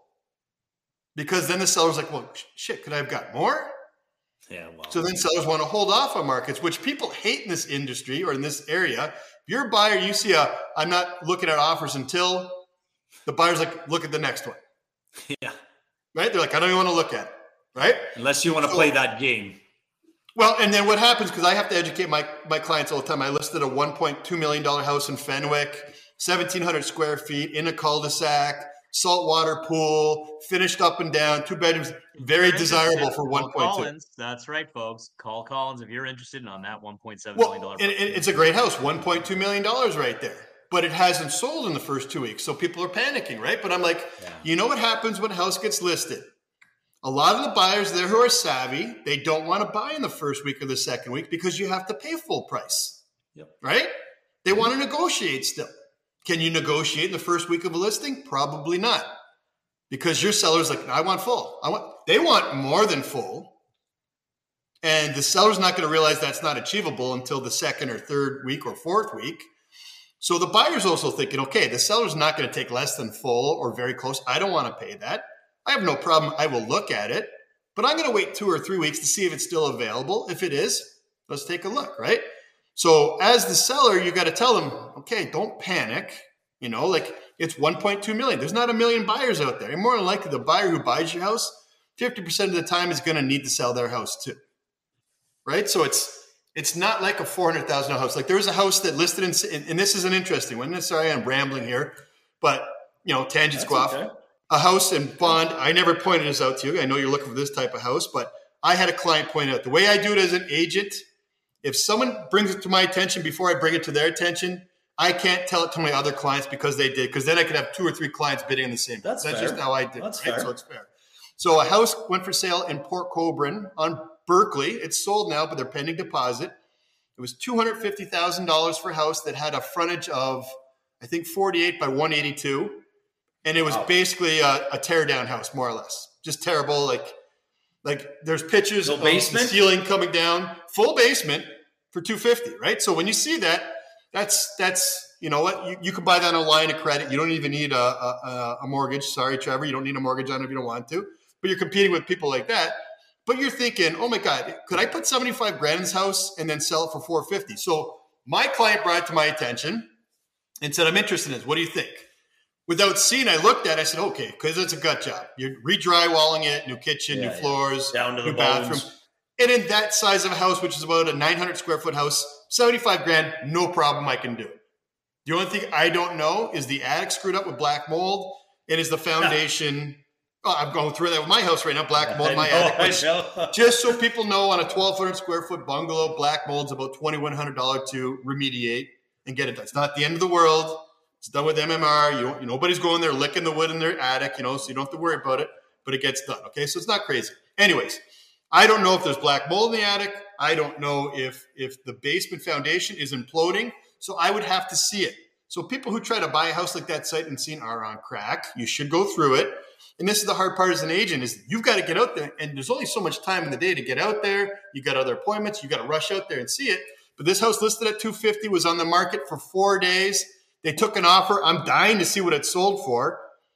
Because then the seller's like, well, shit, could I have got more? Yeah, well. So then sellers want to hold off on markets, which people hate in this industry or in this area. If you're a buyer, you see a, I'm not looking at offers until the buyer's like, look at the next one. Yeah. Right? They're like, I don't even want to look at it. Right? Unless you want to so, play that game. Well, and then what happens, because I have to educate my, my clients all the time. I listed a one point two million dollars house in Fenwick, seventeen hundred square feet in a cul-de-sac, saltwater pool, finished up and down, two bedrooms, very desirable for one point two. That's right, folks. Call Collins if you're interested in on that one point seven well, million dollars. And, and it's a great house, one point two million dollars right there. But it hasn't sold in the first two weeks, so people are panicking, right? But I'm like, yeah. You know what happens when a house gets listed? A lot of the buyers there who are savvy, they don't want to buy in the first week or the second week because you have to pay full price, yep. Right? They want to negotiate still. Can you negotiate in the first week of a listing? Probably not, because your seller's like, I want full. I want. They want more than full, and the seller's not going to realize that's not achievable until the second or third week or fourth week. So the buyer's also thinking, okay, the seller's not going to take less than full or very close. I don't want to pay that. I have no problem. I will look at it, but I'm going to wait two or three weeks to see if it's still available. If it is, let's take a look, right? So as the seller, you got to tell them, okay, don't panic. You know, like it's one point two million. There's not a million buyers out there. And more than likely, the buyer who buys your house, fifty percent of the time is going to need to sell their house too, right? So it's it's not like a four hundred thousand dollars house. Like there was a house that listed in, and this is an interesting one. Sorry, I'm rambling here, but you know, tangents go off. Okay. A house in Bond, I never pointed this out to you. I know you're looking for this type of house, but I had a client point out. The way I do it as an agent, if someone brings it to my attention before I bring it to their attention, I can't tell it to my other clients because they did, because then I could have two or three clients bidding on the same. That's That's fair. just how I did. That's right? fair. So it's fair. So a house went for sale in Port Colborne on Berkeley. It's sold now, but they're pending deposit. It was two hundred fifty thousand dollars for a house that had a frontage of, I think, forty-eight by one eighty-two. And it was Wow. basically a, a tear down house, more or less. Just terrible. Like, like there's pictures No of basement? the ceiling coming down, full basement for two hundred fifty, right? So when you see that, that's, that's, you know what, you, you can buy that on a line of credit. You don't even need a, a, a mortgage. Sorry, Trevor. You don't need a mortgage on it if you don't want to, but you're competing with people like that. But you're thinking, oh my God, could I put seventy-five grand in this house and then sell it for four hundred fifty? So my client brought it to my attention and said, I'm interested in this. What do you think? Without seeing, I looked at it, I said, okay, because it's a gut job. You're re-drywalling it, new kitchen, Yeah, new yeah. floors, Down to the new bathroom. bones. And in that size of a house, which is about a nine hundred square foot house, seventy-five grand, no problem, I can do it. The only thing I don't know is the attic screwed up with black mold, and is the foundation. Oh, I'm going through that with my house right now, black mold in my I know, attic. I Which, know. just so people know, on a twelve hundred square foot bungalow, black mold's about twenty-one hundred dollars to remediate and get it done. It's not the end of the world. It's done with M M R. You, you nobody's going there licking the wood in their attic, you know, so you don't have to worry about it, but it gets done. Okay, so it's not crazy. Anyways, I don't know if there's black mold in the attic. I don't know if if the basement foundation is imploding. So I would have to see it. So people who try to buy a house like that sight unseen are on crack. You should go through it. And this is the hard part as an agent, is you've got to get out there, and there's only so much time in the day to get out there. You got other appointments. You got to rush out there and see it. But this house listed at two hundred fifty was on the market for four days. They took an offer. I'm dying to see what it sold for.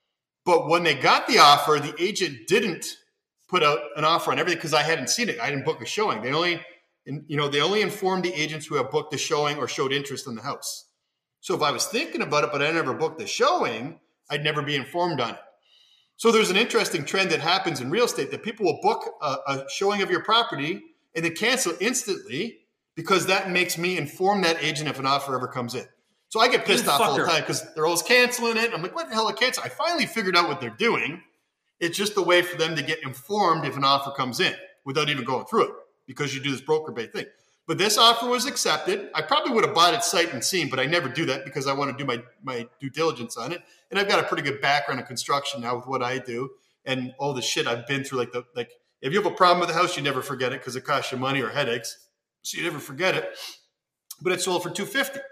But when they got the offer, the agent didn't put out an offer on everything because I hadn't seen it. I didn't book a showing. They only, you know, they only informed the agents who have booked the showing or showed interest in the house. So if I was thinking about it, but I never booked the showing, I'd never be informed on it. So there's an interesting trend that happens in real estate that people will book a, a showing of your property and then cancel instantly because that makes me inform that agent if an offer ever comes in. So I get pissed You off all the fucker. time because they're always canceling it. I'm like, what the hell are cancel? I finally figured out what they're doing. It's just a way for them to get informed if an offer comes in without even going through it because you do this broker bait thing. But this offer was accepted. I probably would have bought it sight and seen, but I never do that because I want to do my, my due diligence on it. And I've got a pretty good background in construction now with what I do and all the shit I've been through. Like the like, if you have a problem with the house, you never forget it because it costs you money or headaches. So you never forget it. But it sold for two hundred fifty dollars.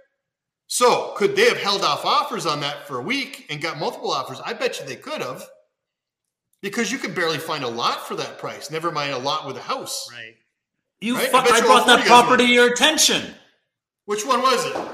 So could they have held off offers on that for a week and got multiple offers? I bet you they could have, because you could barely find a lot for that price. Never mind a lot with a house. Right. You Right? I fuck! bet I, you brought all that four of you guys property went. to your attention. Which one was it?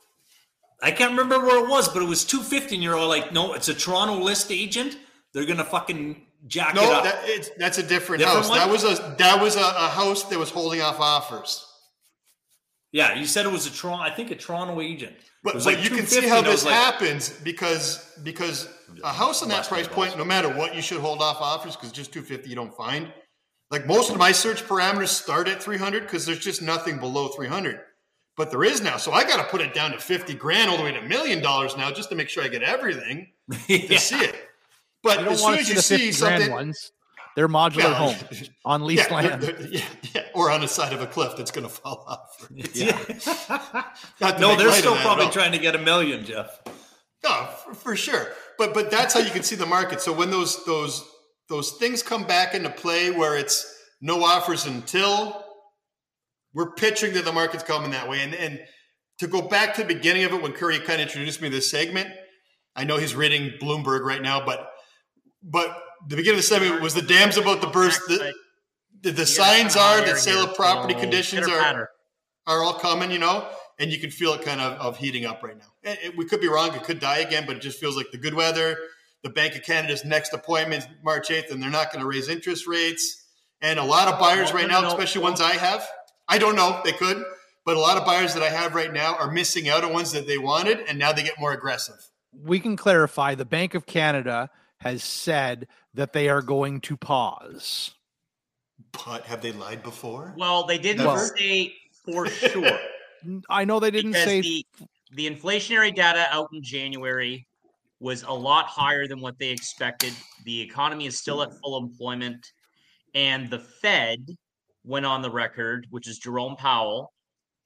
I can't remember where it was, but it was two fifty. And you're all like, "No, it's a Toronto list agent. They're gonna fucking jack it No, up." that, it's, that's a different, Different house. one? That was a that was a, a house that was holding off offers. Yeah, you said it was a Toronto. I think a Toronto agent. It But, was but like you can two fifty, see how and I was this like, happens because because a house on that Busting price your point, balls. no matter what, you should hold off offers because just two hundred fifty you don't find. Like most of my search parameters start at three hundred because there's just nothing below three hundred. But there is now. So I got to put it down to fifty grand all the way to a million dollars now just to make sure I get everything to Yeah. see it. But You don't as soon want to as see you the see fifty grand something, ones. They're modular Yeah. homes on leased yeah, land. they're- they're- yeah, yeah, or on the side of a cliff that's going to fall off. Yeah. Not to No, make they're light of still that at probably all. trying to get a million, Jeff. No, for, for sure. But but that's how you can see the market. So when those those those things come back into play where it's no offers until, we're pitching that the market's coming that way. And and to go back to the beginning of it, when Curry kind of introduced me to this segment, I know he's reading Bloomberg right now, but but the beginning of the segment was the dams about the burst. The, the, the signs are that sale of property conditions are are all coming, you know, and you can feel it kind of, of heating up right now. It, it, we could be wrong. It could die again, but it just feels like the good weather. The Bank of Canada's next appointment is March eighth, and they're not going to raise interest rates. And a lot of buyers No, right no, now, no, especially no. ones I have, I don't know, they could, but a lot of buyers that I have right now are missing out on ones that they wanted, and now they get more aggressive. We can clarify the Bank of Canada has said that they are going to pause. But have they lied before? Well, they didn't Never. say for sure. I know they didn't because say the, the inflationary data out in January was a lot higher than what they expected. The economy is still at full employment. And the Fed went on the record, which is Jerome Powell,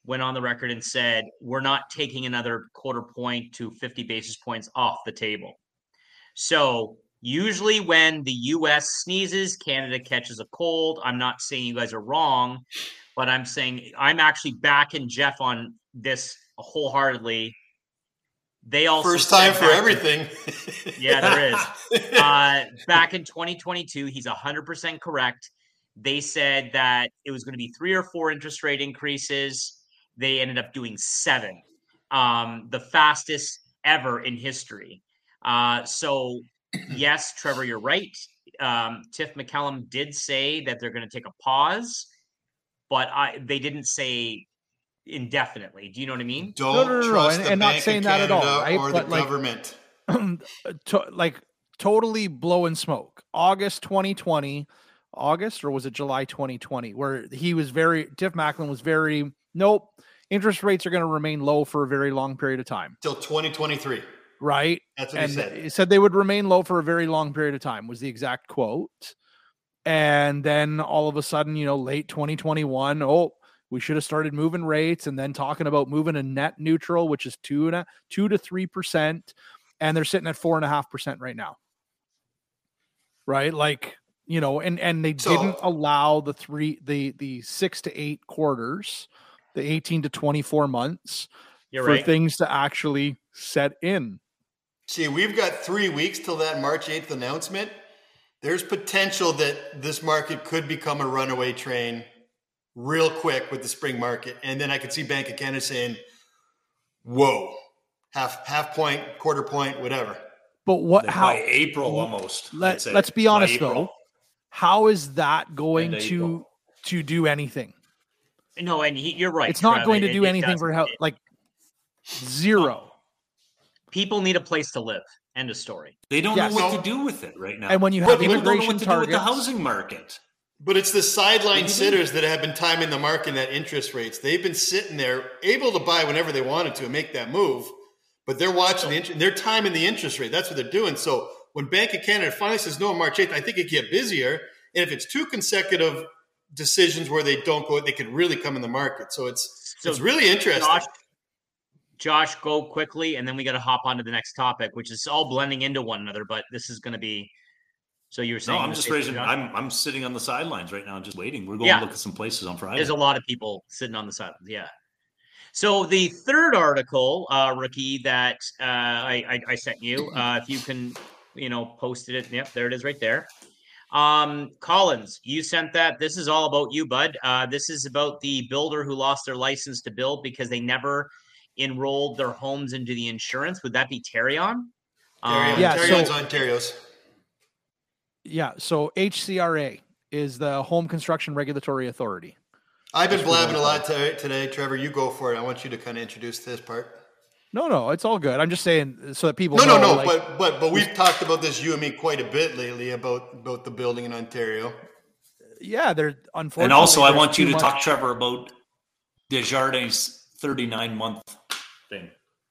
went on the record and said, we're not taking another quarter point to fifty basis points off the table. So usually when the U S sneezes, Canada catches a cold. I'm not saying you guys are wrong, but I'm saying I'm actually backing Jeff on this wholeheartedly. They also first time for everything. In, yeah, there is. Uh, back in twenty twenty-two, he's one hundred percent correct. They said that it was going to be three or four interest rate increases. They ended up doing seven, um, the fastest ever in history. Uh, so, yes, Trevor, you're right. Um, Tiff McCallum did say that they're going to take a pause, but I, they didn't say indefinitely. Do you know what I mean? Don't no, no, no, trust no. the And, and Bank not saying of that at all, Canada right? or But the like, government. to, like totally blowing smoke. August twenty twenty, August or was it July twenty twenty, where he was very, Tiff Macklem was very, nope, interest rates are going to remain low for a very long period of time. Till twenty twenty-three. Right. That's what and he said. He said they would remain low for a very long period of time was the exact quote. And then all of a sudden, you know, late twenty twenty-one, oh, we should have started moving rates and then talking about moving a net neutral, which is two and a two to three percent. And they're sitting at four and a half percent right now. Right. Like, you know, and, and they So- didn't allow the three, the, the six to eight quarters, the eighteen to twenty-four months You're for right. things to actually set in. See, we've got three weeks till that March eighth announcement. There's potential that this market could become a runaway train real quick with the spring market. And then I could see Bank of Canada saying, whoa, half half point, quarter point, whatever. But what, Like how, by April almost. let, I'd say. let's be By honest April. though, how is that going End of to, April. to do anything? No, and he, you're right. It's not Trev. going to It- do it anything for doesn't. how, like zero. People need a place to live. End of story. They don't Yes. know what So- to do with it right now. And when you have People don't know immigration what to do with the targets, housing market. But it's the sideline What do you sitters that have been timing the market and that interest rates. They've been sitting there able to buy whenever they wanted to and make that move, but they're watching the interest. They're timing the interest rate. That's what they're doing. So when Bank of Canada finally says no on March eighth, I think it get busier. And if it's two consecutive decisions where they don't go, they could really come in the market. So it's So it's really interesting. Josh, Josh, go quickly, and then we got to hop on to the next topic, which is all blending into one another. But this is going to be. So you were No, saying? I'm the just same, raising. Josh? I'm I'm sitting on the sidelines right now, just waiting. We're going Yeah. to look at some places on Friday. There's a lot of people sitting on the sidelines. Yeah. So the third article, uh, Rookie, that uh, I, I I sent you, uh, if you can, you know, posted it. Yep, there it is, right there. Um, Collins, you sent that. This is all about you, bud. Uh, this is about the builder who lost their license to build because they never enrolled their homes into the insurance. Would that be Terrion? Ontario, Yeah, Ontario's so- Ontario's. Yeah. So H C R A is the Home Construction Regulatory Authority. I've been Just for blabbing a one lot to- today. Trevor, you go for it. I want you to kind of introduce this part. No, no, it's all good. I'm just saying so that people No, no, know, no. like, but but but we've talked about this, you and me, quite a bit lately about about the building in Ontario. yeah, they're unfortunately. and also, I there's want you too to much- talk, Trevor, about Desjardins' thirty-nine month thing.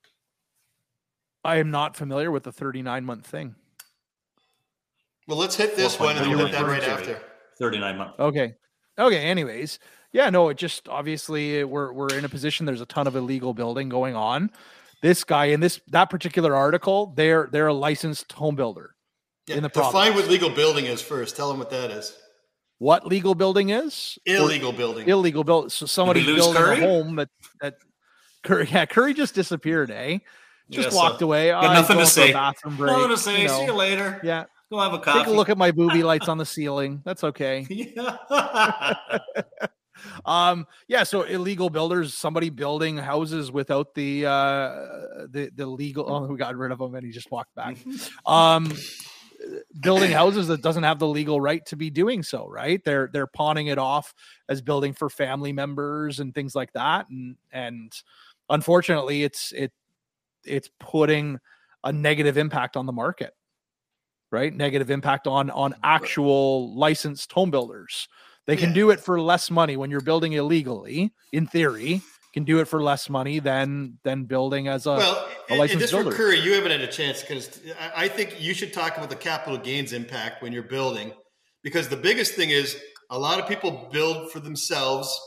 I am not familiar with the thirty-nine month thing. Well, let's hit this Four one and point then two we'll hit that right referring to after. thirty-nine month. Okay. Okay. Anyways, yeah, no, it just obviously we're we're in a position. There's a ton of illegal building going on. This guy in this that particular article, they're they're a licensed home builder Yeah, in the define province. what legal building is first. Tell them what that is. What legal building is? Or Illegal building. illegal build. So somebody's lose building Curry? a home that that Curry, yeah, Curry just disappeared, eh? Just Yeah, walked so- away. Got Oh, he's nothing to going for a say. Bathroom break. Nothing to say. you know. See you later. Yeah. Go have a coffee. Take a look at my booby lights on the ceiling. That's okay. Yeah. Um, yeah, so illegal builders, somebody building houses without the uh the the legal oh we got rid of him and he just walked back. Um building houses that doesn't have the legal right to be doing so, right? They're they're pawning it off as building for family members and things like that. And and unfortunately it's it it's putting a negative impact on the market. Right? Negative impact on on actual licensed home builders. They can Yeah. do it for less money when you're building illegally, in theory, can do it for less money than than building as a Well, a and, and licensed just for builder. Curry, you haven't had a chance because I, I think you should talk about the capital gains impact when you're building, because the biggest thing is a lot of people build for themselves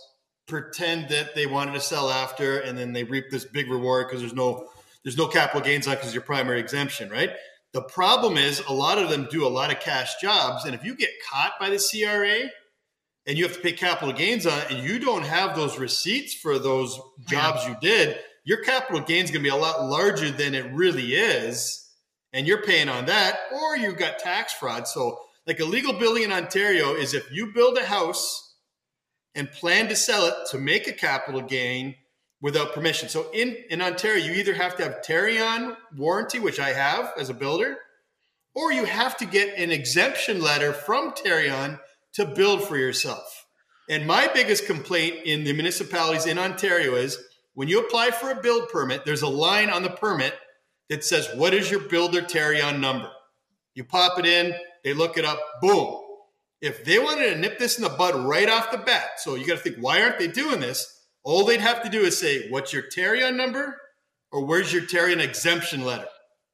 pretend that they wanted to sell after, and then they reap this big reward because there's no there's no capital gains on because your primary exemption, right? The problem is a lot of them do a lot of cash jobs, and if you get caught by the C R A and you have to pay capital gains on it, and you don't have those receipts for those jobs you did, your capital gains is going to be a lot larger than it really is, and you're paying on that, or you've got tax fraud. So like illegal building in Ontario is if you build a house and plan to sell it to make a capital gain without permission. So in, in Ontario, you either have to have Tarion warranty, which I have as a builder, or you have to get an exemption letter from Tarion to build for yourself. And my biggest complaint in the municipalities in Ontario is when you apply for a build permit, there's a line on the permit that says, what is your builder Tarion number? You pop it in, they look it up, boom. If they wanted to nip this in the bud right off the bat, so you got to think, why aren't they doing this? All they'd have to do is say, what's your Tarion number or where's your Tarion exemption letter?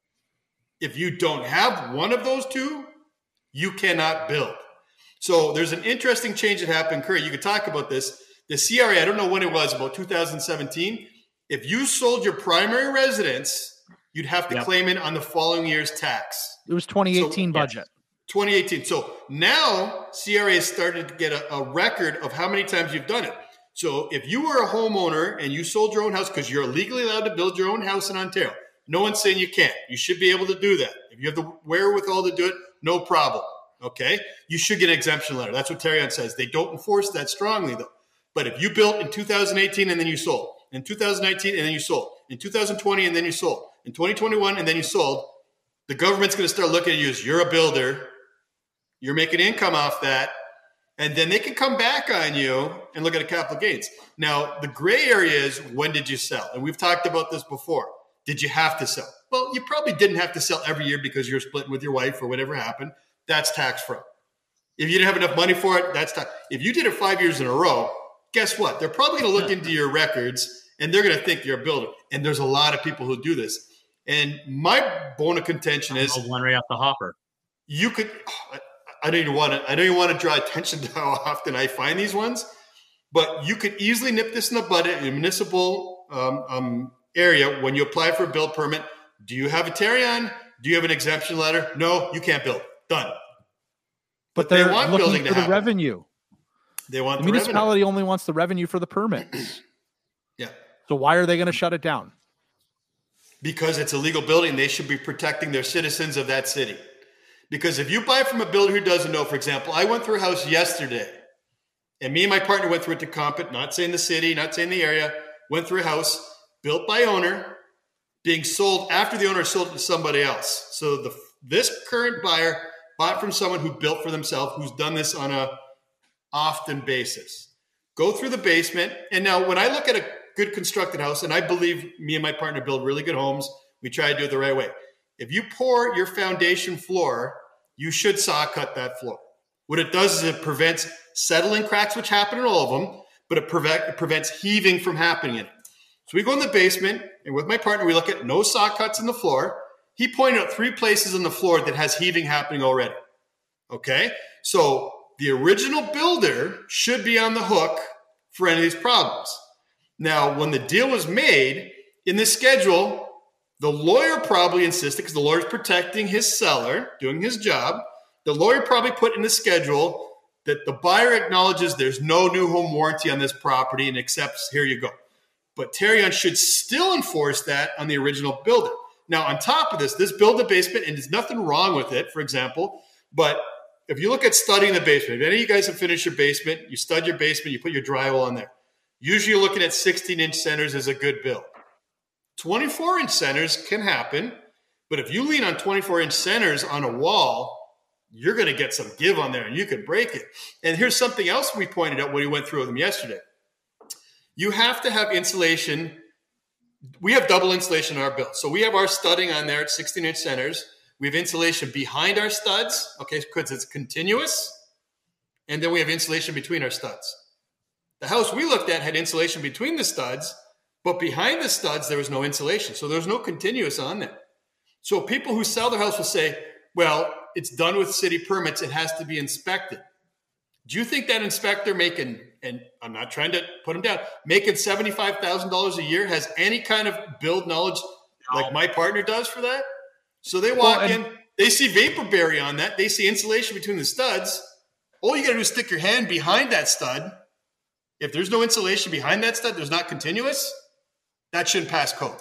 If you don't have one of those two, you cannot build. So there's an interesting change that happened, Curry. You could talk about this. The C R A, I don't know when it was, about two thousand seventeen. If you sold your primary residence, you'd have to yep. claim it on the following year's tax. It was twenty eighteen so, budget. twenty eighteen. So now C R A has started to get a, a record of how many times you've done it. So if you were a homeowner and you sold your own house, because you're legally allowed to build your own house in Ontario, no one's saying you can't. You should be able to do that. If you have the wherewithal to do it, no problem. Okay? You should get an exemption letter. That's what Tarion says. They don't enforce that strongly, though. But if you built in two thousand eighteen and then you sold, in two thousand nineteen and then you sold, in two thousand twenty and then you sold, in twenty twenty-one and then you sold, the government's going to start looking at you as you're a builder, you're making income off that, and then they can come back on you and look at a capital gains. Now, the gray area is, when did you sell? And we've talked about this before. Did you have to sell? Well, you probably didn't have to sell every year because you're splitting with your wife or whatever happened. That's tax fraud. If you didn't have enough money for it, that's tax. If you did it five years in a row, guess what? They're probably going to look into your records and they're going to think you're a builder. And there's a lot of people who do this. And my bone of contention is one right off the hopper. You could. I don't even want to. I don't even want to draw attention to how often I find these ones. But you could easily nip this in the bud in a municipal um, um, area when you apply for a build permit. Do you have a Tarion? Do you have an exemption letter? No, you can't build. Done. But, but they want looking building for to the happen. revenue. They want the, the municipality revenue. only wants the revenue for the permits. Yeah. So why are they going to shut it down? Because it's a legal building. They should be protecting their citizens of that city. Because if you buy from a builder who doesn't know, for example, I went through a house yesterday, and me and my partner went through it to comp it, not saying the city, not saying the area, went through a house built by owner, being sold after the owner sold it to somebody else. So the this current buyer bought from someone who built for themselves, who's done this on a often basis. Go through the basement, and now when I look at a good constructed house, and I believe me and my partner build really good homes, we try to do it the right way. If you pour your foundation floor, you should saw cut that floor. What it does is it prevents settling cracks, which happen in all of them, but it, prevent, it prevents heaving from happening in it. So we go in the basement, and with my partner, we look at no saw cuts in the floor. He pointed out three places on the floor that has heaving happening already. Okay? So the original builder should be on the hook for any of these problems. Now, when the deal was made, in the schedule, the lawyer probably insisted, because the lawyer's protecting his seller, doing his job, the lawyer probably put in the schedule that the buyer acknowledges there's no new home warranty on this property and accepts, here you go. But Tarion should still enforce that on the original builder. Now, on top of this, this build a basement, and there's nothing wrong with it, for example, but if you look at studying the basement, if any of you guys have finished your basement, you stud your basement, you put your drywall in there. Usually you're looking at sixteen-inch centers as a good build. twenty-four-inch centers can happen, but if you lean on twenty-four-inch centers on a wall, you're going to get some give on there, and you could break it. And here's something else we pointed out when we went through with them yesterday. You have to have insulation. We have double insulation in our build. So we have our studding on there at sixteen-inch centers. We have insulation behind our studs, okay, because it's continuous. And then we have insulation between our studs. The house we looked at had insulation between the studs, but behind the studs, there was no insulation. So there's no continuous on there. So people who sell their house will say, well, it's done with city permits. It has to be inspected. Do you think that inspector making, and I'm not trying to put him down, making seventy-five thousand dollars a year has any kind of build knowledge no. like my partner does for that? So they walk well, in, they see vapor barrier on that. They see insulation between the studs. All you got to do is stick your hand behind that stud. If there's no insulation behind that stud, there's not continuous, that shouldn't pass code.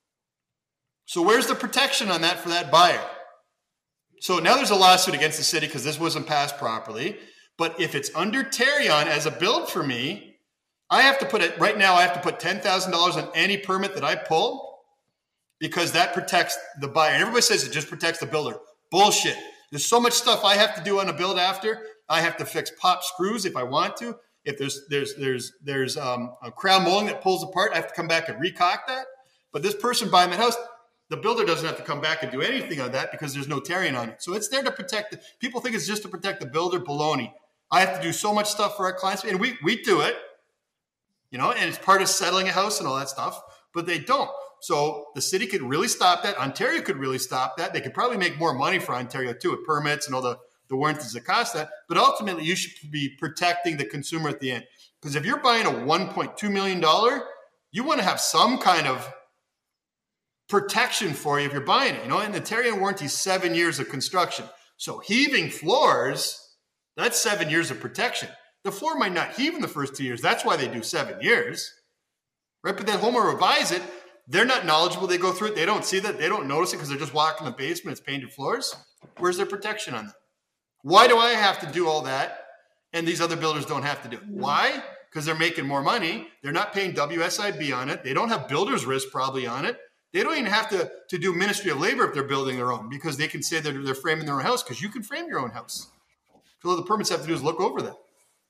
So where's the protection on that for that buyer? So now there's a lawsuit against the city because this wasn't passed properly. But if it's under Tarion as a build for me, I have to put it right now. I have to put ten thousand dollars on any permit that I pull because that protects the buyer. And everybody says it just protects the builder. Bullshit. There's so much stuff I have to do on a build after. I have to fix pop screws if I want to. If there's there's there's there's um, a crown molding that pulls apart, I have to come back and recock that. But this person buying that house, the builder doesn't have to come back and do anything on that because there's no Tarion on it. So it's there to protect the people. Think it's just to protect the builder. Baloney. I have to do so much stuff for our clients, and we we do it, you know, and it's part of settling a house and all that stuff, but they don't. So the city could really stop that. Ontario could really stop that. They could probably make more money for Ontario too with permits and all the, the warranties that cost that. But ultimately, you should be protecting the consumer at the end. Because if you're buying a one point two million dollars, you want to have some kind of protection for you if you're buying it, you know, and the Ontario warranty is seven years of construction. So heaving floors, that's seven years of protection. The floor might not heave in the first two years. That's why they do seven years, right? But then homeowner will buys it. They're not knowledgeable. They go through it. They don't see that. They don't notice it because they're just walking the basement. It's painted floors. Where's their protection on that? Why do I have to do all that and these other builders don't have to do it? Why? Because they're making more money. They're not paying W S I B on it. They don't have builder's risk probably on it. They don't even have to, to do Ministry of Labor if they're building their own because they can say that they're framing their own house because you can frame your own house. So all the permits have to do is look over that.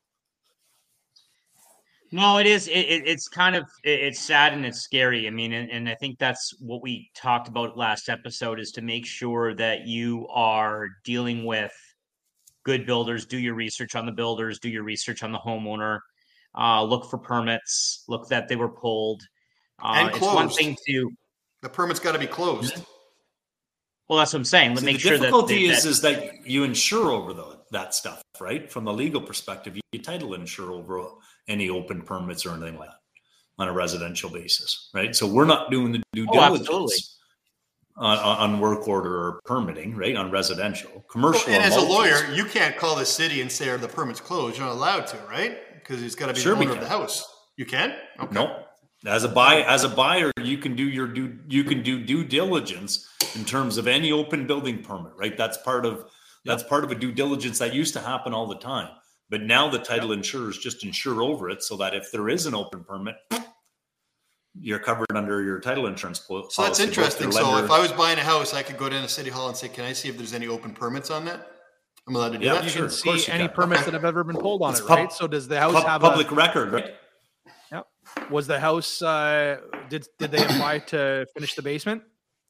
No, it is. It, it, it's kind of, it, it's sad and it's scary. I mean, and, and I think that's what we talked about last episode is to make sure that you are dealing with good builders, do your research on the builders, do your research on the homeowner, uh, look for permits, look that they were pulled. Uh, and closed. It's one thing to. The permit's got to be closed. Well, that's what I'm saying. Let's See, make the sure that difficulty that, is, is that you insure over the, that stuff, right? From the legal perspective, you, you title insure over any open permits or anything like that on a residential basis, right? So we're not doing the due oh, diligence on, on work order or permitting, right? On residential, commercial. Well, and as multis. a lawyer, you can't call the city and say, "Are the permits closed?" You're not allowed to, right? Because it's got to be sure the owner of the house. You can? Okay. No. As a buy, as a buyer, you can do your due, you can do due diligence in terms of any open building permit, right? That's part of that's part of a due diligence that used to happen all the time. But now the title insurers just insure over it so that if there is an open permit, you're covered under your title insurance policy. So that's interesting. So if I was buying a house, I could go down to City Hall and say, "Can I see if there's any open permits on that?" I'm allowed to do yeah, that. You sure, can see any can. permits that have ever been pulled on it's it, pub- right? So does the house pub- have public a, record, right? Yep. Was the house uh, did did they apply to finish the basement?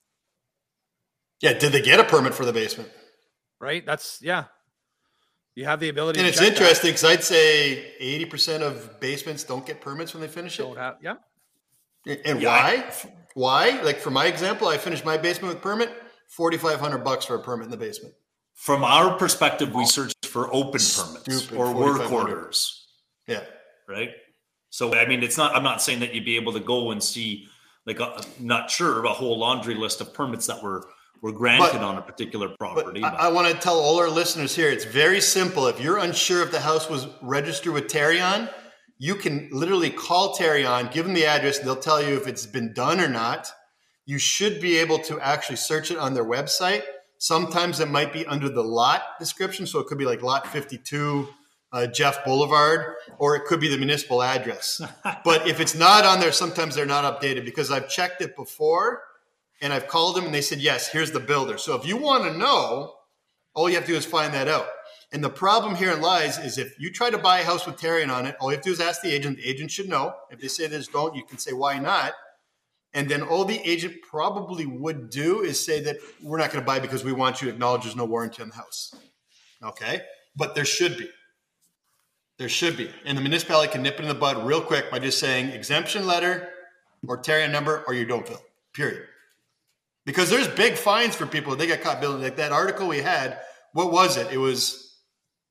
Yeah. Did they get a permit for the basement? Right. That's yeah. You have the ability. And to it's check interesting because I'd say eighty percent of basements don't get permits when they finish that. it. Don't have, yeah. And Yeah, why? I, why? Like for my example, I finished my basement with permit, forty-five hundred bucks for a permit in the basement. From our perspective, we search for open permits Stupid, or work orders. Yeah. Right. So, I mean, it's not, I'm not saying that you'd be able to go and see, like, a, not sure, a whole laundry list of permits that were, were granted But- on a particular But property. I, I want to tell all our listeners here, it's very simple. If you're unsure if the house was registered with Tarion, you can literally call Tarion, give them the address, and they'll tell you if it's been done or not. You should be able to actually search it on their website. Sometimes it might be under the lot description. So it could be like lot fifty-two, uh, Jeff Boulevard, or it could be the municipal address. But if it's not on there, sometimes they're not updated because I've checked it before and I've called them and they said, yes, here's the builder. So if you want to know, all you have to do is find that out. And the problem here lies is if you try to buy a house with Tarion on it, all you have to do is ask the agent. The agent should know. If they say there's don't, you can say, why not? And then all the agent probably would do is say that we're not going to buy because we want you to acknowledge there's no warranty on the house. Okay? But there should be. There should be. And the municipality can nip it in the bud real quick by just saying exemption letter or Tarion number or you don't bill. Period. Because there's big fines for people if they get caught building. Like that article we had, what was it? It was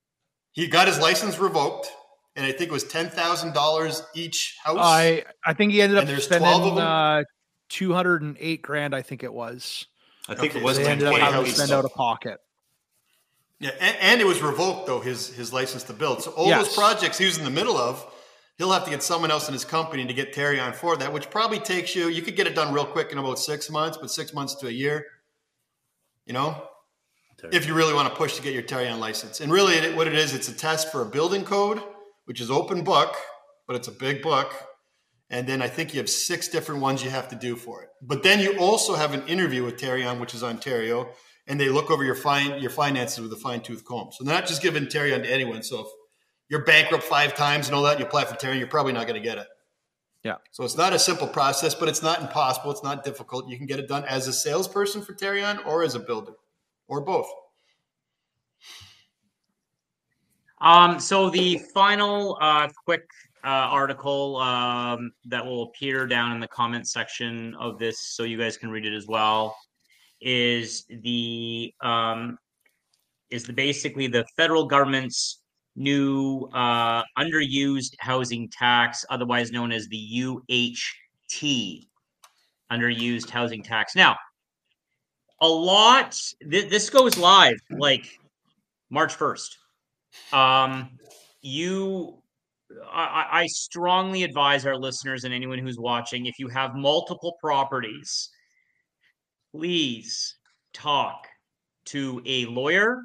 He got his license revoked, and I think it was ten thousand dollars each house. I I think he ended up And there's spending twelve of them? uh, two hundred and eight grand. I think it was. I think Okay, it was They so ended up twenty having to houses. spend out of pocket. Yeah, and, and it was revoked though, his his license to build. So all Yes. those projects he was in the middle of, he'll have to get someone else in his company to get Terry on for that, which probably takes you. You could get it done real quick in about six months, but six months to a year. You know, if you really want to push to get your Terry on license, and really it, what it is, it's a test for a building code, which is open book, but it's a big book. And then I think you have six different ones you have to do for it. But then you also have an interview with Terrion, which is Ontario, and they look over your fine your finances with a fine tooth comb. So they're not just giving Terrion to anyone. So if you're bankrupt five times and all that, you apply for Terrion, you're probably not going to get it. Yeah. So it's not a simple process, but it's not impossible. It's not difficult. You can get it done as a salesperson for Terrion or as a builder, or both. Um, so the final uh, quick uh, article um, that will appear down in the comment section of this, so you guys can read it as well, is the um, is the basically the federal government's new uh, underused housing tax, otherwise known as the U H T, underused housing tax. Now, a lot. Th- this goes live like March first. Um, you, I, I strongly advise our listeners and anyone who's watching, if you have multiple properties, please talk to a lawyer,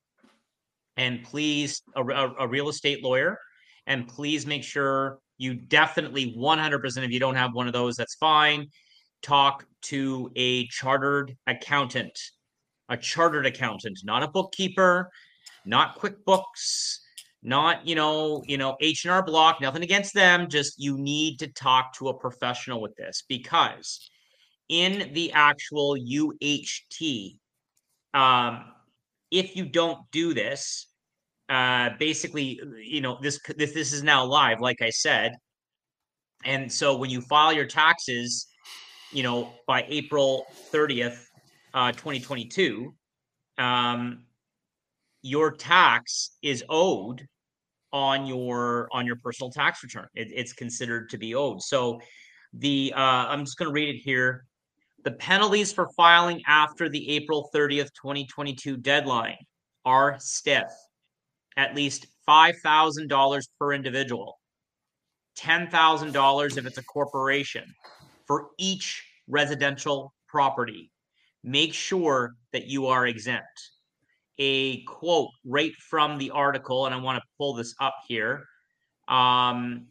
and please a, a, a real estate lawyer, and please make sure you definitely one hundred percent, if you don't have one of those, that's fine. Talk to a chartered accountant, a chartered accountant, not a bookkeeper, not QuickBooks, not, you know, you know, H and R Block, nothing against them. Just you need to talk to a professional with this, because in the actual U H T, um, if you don't do this, uh, basically, you know, this, this, this is now live, like I said. And so when you file your taxes, you know, by April thirtieth, uh, twenty twenty-two, um, your tax is owed on your on your personal tax return. It, it's considered to be owed. So the uh, I'm just going to read it here. The penalties for filing after the April thirtieth, twenty twenty-two deadline are stiff. At least five thousand dollars per individual, ten thousand dollars if it's a corporation, for each residential property. Make sure that you are exempt. A quote right from the article, and I want to pull this up here. Um,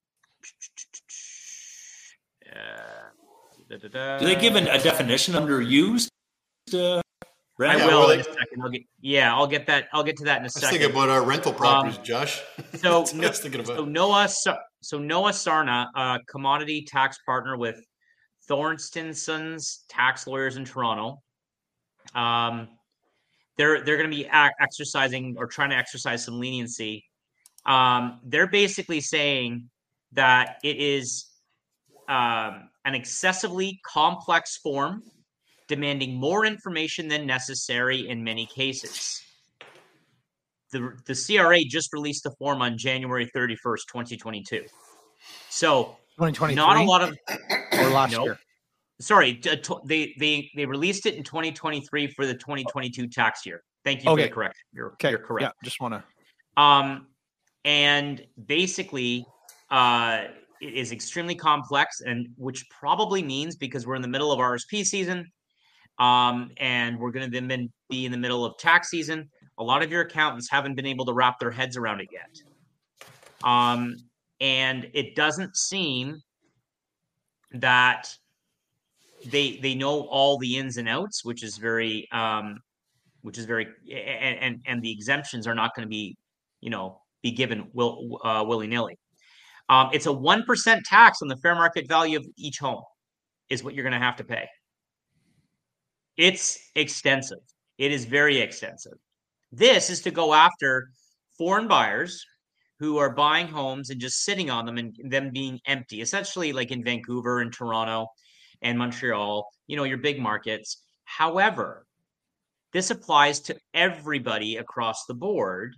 uh, da, da, da. Do they give an, a definition under used? Uh, I Yeah, will well, in a like- second. I'll get, yeah, I'll get that. I'll get to that in a I was second. thinking about our rental properties, Um, Josh. So, That's what I was thinking about. so Noah, so, so Noah Sarna, a commodity tax partner with Thorstenson's tax lawyers in Toronto. Um, they're they're going to be a- exercising or trying to exercise some leniency. Um, they're basically saying that it is um, an excessively complex form, demanding more information than necessary in many cases. The, the C R A just released the form on January thirty-first, twenty twenty-two. So twenty twenty-three not a lot of, or last Nope. year. sorry, t- t- they, they, they released it in twenty twenty-three for the twenty twenty-two tax year. Thank you Okay. for the correction. You're, Okay, you're correct. Yeah, just want to. Um, and basically, uh, it is extremely complex, and which probably means, because we're in the middle of R S P season, um, and we're going to then be in the middle of tax season, a lot of your accountants haven't been able to wrap their heads around it yet. Um, and it doesn't seem that they they know all the ins and outs, which is very um, which is very and and, and the exemptions are not going to be, you know, be given will uh, willy nilly. Um, it's a one percent tax on the fair market value of each home, is what you're going to have to pay. It's extensive. It is very extensive. This is to go after foreign buyers who are buying homes and just sitting on them and them being empty, essentially like in Vancouver and Toronto and Montreal, you know, your big markets. However, this applies to everybody across the board,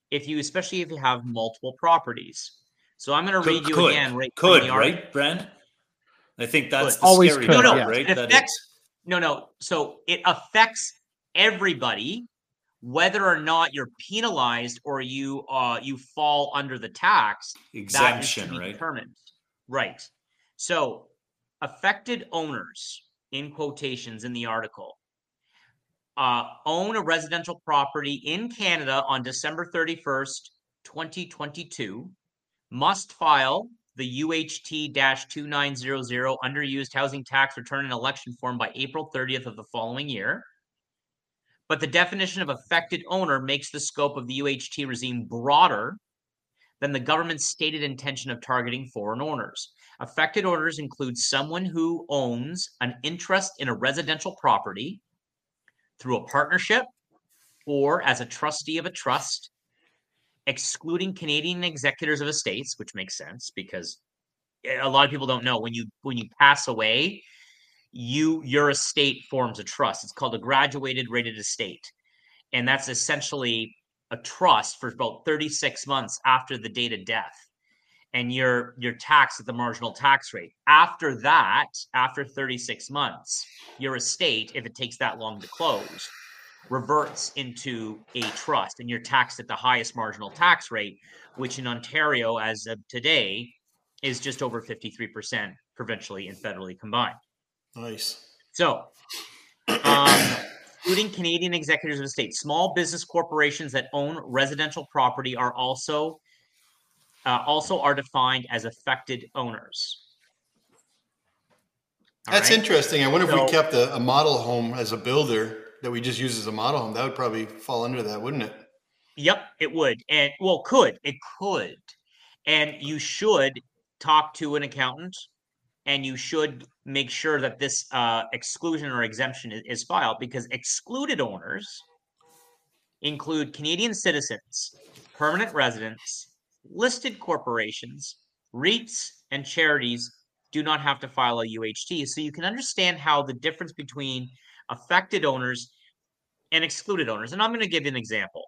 if you, especially if you have multiple properties. So I'm going to read you could, again. Right, could, the right, Brand? I think that's could. the Always scary could, part, no, yeah. right? It That affects, it's, no, no. So it affects everybody, whether or not you're penalized or you uh, you fall under the tax. exemption, that is to be right? determined. Right. So affected owners, in quotations in the article, uh, own a residential property in Canada on December thirty-first, twenty twenty-two, must file the U H T twenty-nine hundred underused housing tax return and election form by April thirtieth of the following year. But the definition of affected owner makes the scope of the U H T regime broader than the government's stated intention of targeting foreign owners. Affected owners include someone who owns an interest in a residential property through a partnership or as a trustee of a trust, excluding Canadian executors of estates, which makes sense because a lot of people don't know when you when you pass away, you your estate forms a trust. It's called a graduated rated estate, and that's essentially a trust for about thirty-six months after the date of death, and you're you're taxed at the marginal tax rate. After that, after thirty-six months, your estate, if it takes that long to close, reverts into a trust, and you're taxed at the highest marginal tax rate, which in Ontario, as of today, is just over fifty-three percent provincially and federally combined. Nice. So, um, including Canadian executors of estate, small business corporations that own residential property are also uh, also are defined as affected owners. All That's right? interesting. I wonder So, if we kept a, a model home as a builder that we just use as a model home. That would probably fall under that, wouldn't it? Yep, it would. And well, could. It could. And you should talk to an accountant, and you should make sure that this uh, exclusion or exemption is, is filed, because excluded owners include Canadian citizens, permanent residents, listed corporations, REITs, and charities do not have to file a U H T. So you can understand how the difference between affected owners and excluded owners. And I'm going to give you an example.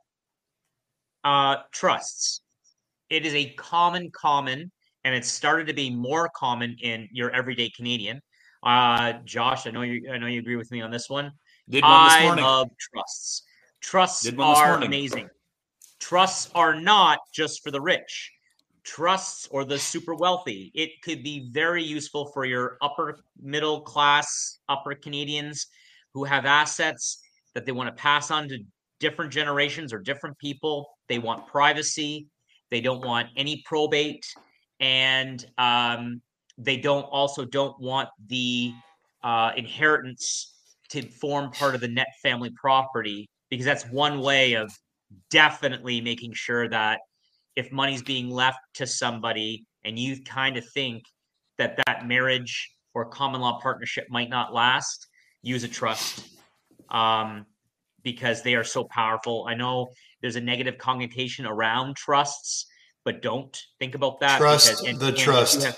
Uh, trusts. It is a common, common, and it's started to be more common in your everyday Canadian. Uh, Josh, I know you. I know you agree with me on this one. Did one this I morning. love trusts. Trusts Did one this are morning. amazing. Trusts are not just for the rich. Trusts or the super wealthy. It could be very useful for your upper middle class, upper Canadians who have assets that they want to pass on to different generations or different people. They want privacy. They don't want any probate, and um, they don't also don't want the uh, inheritance to form part of the net family property, because that's one way of definitely making sure that if money's being left to somebody and you kind of think that that marriage or common law partnership might not last, use a trust. Um, because they are so powerful. I know there's a negative connotation around trusts, but don't think about that. Trust because, and, the and trust.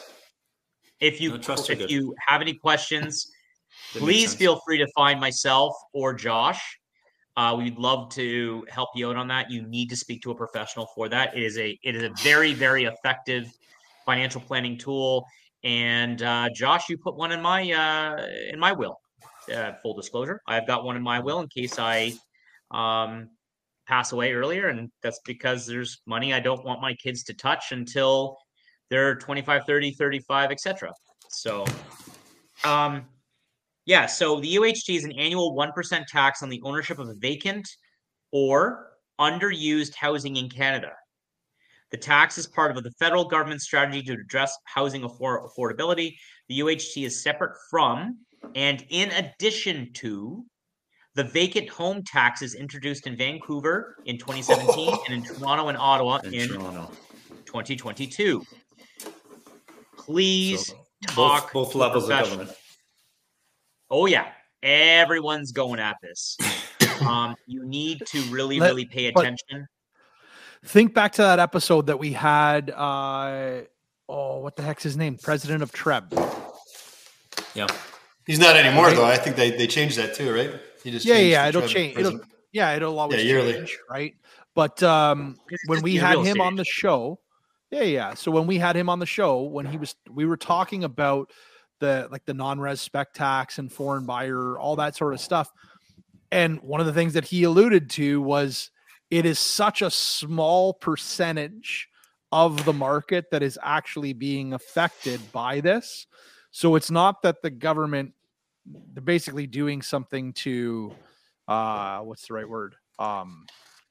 If you, No, have, if, trusts you are good. if you have any questions, That makes please sense. feel free to find myself or Josh. Uh, we'd love to help you out on that. You need to speak to a professional for that. It is a it is a very, very effective financial planning tool. And uh, Josh, you put one in my uh, in my will. Uh, full disclosure, I've got one in my will in case I um, pass away earlier, and that's because there's money I don't want my kids to touch until they're twenty-five, thirty, thirty-five, et cetera. So, um, yeah, so the U H T is an annual one percent tax on the ownership of vacant or underused housing in Canada. The tax is part of the federal government's strategy to address housing affor- affordability. The U H T is separate from and in addition to the vacant home taxes introduced in Vancouver in twenty seventeen and in Toronto and Ottawa In in Toronto. twenty twenty-two. Please So talk both, both to a levels of professional. government. Oh yeah, everyone's going at this. Um, you need to really, Let- really pay but- attention. Think back to that episode that we had. Uh, oh, what the heck's his name? President of Treb. Yeah. He's not anymore, Right. though. I think they, they changed that too, right? He just Yeah, changed yeah, the it'll Treb change. It'll, president. yeah, it'll always Yeah, yearly. change, right? But um, It's when just we your had real him estate on the show, yeah, yeah. So when we had him on the show, when he was, we were talking about the like the non-res spec tax and foreign buyer, all that sort of stuff. And one of the things that he alluded to was it is such a small percentage of the market that is actually being affected by this. So it's not that the government, they're basically doing something to, uh, what's the right word? Um,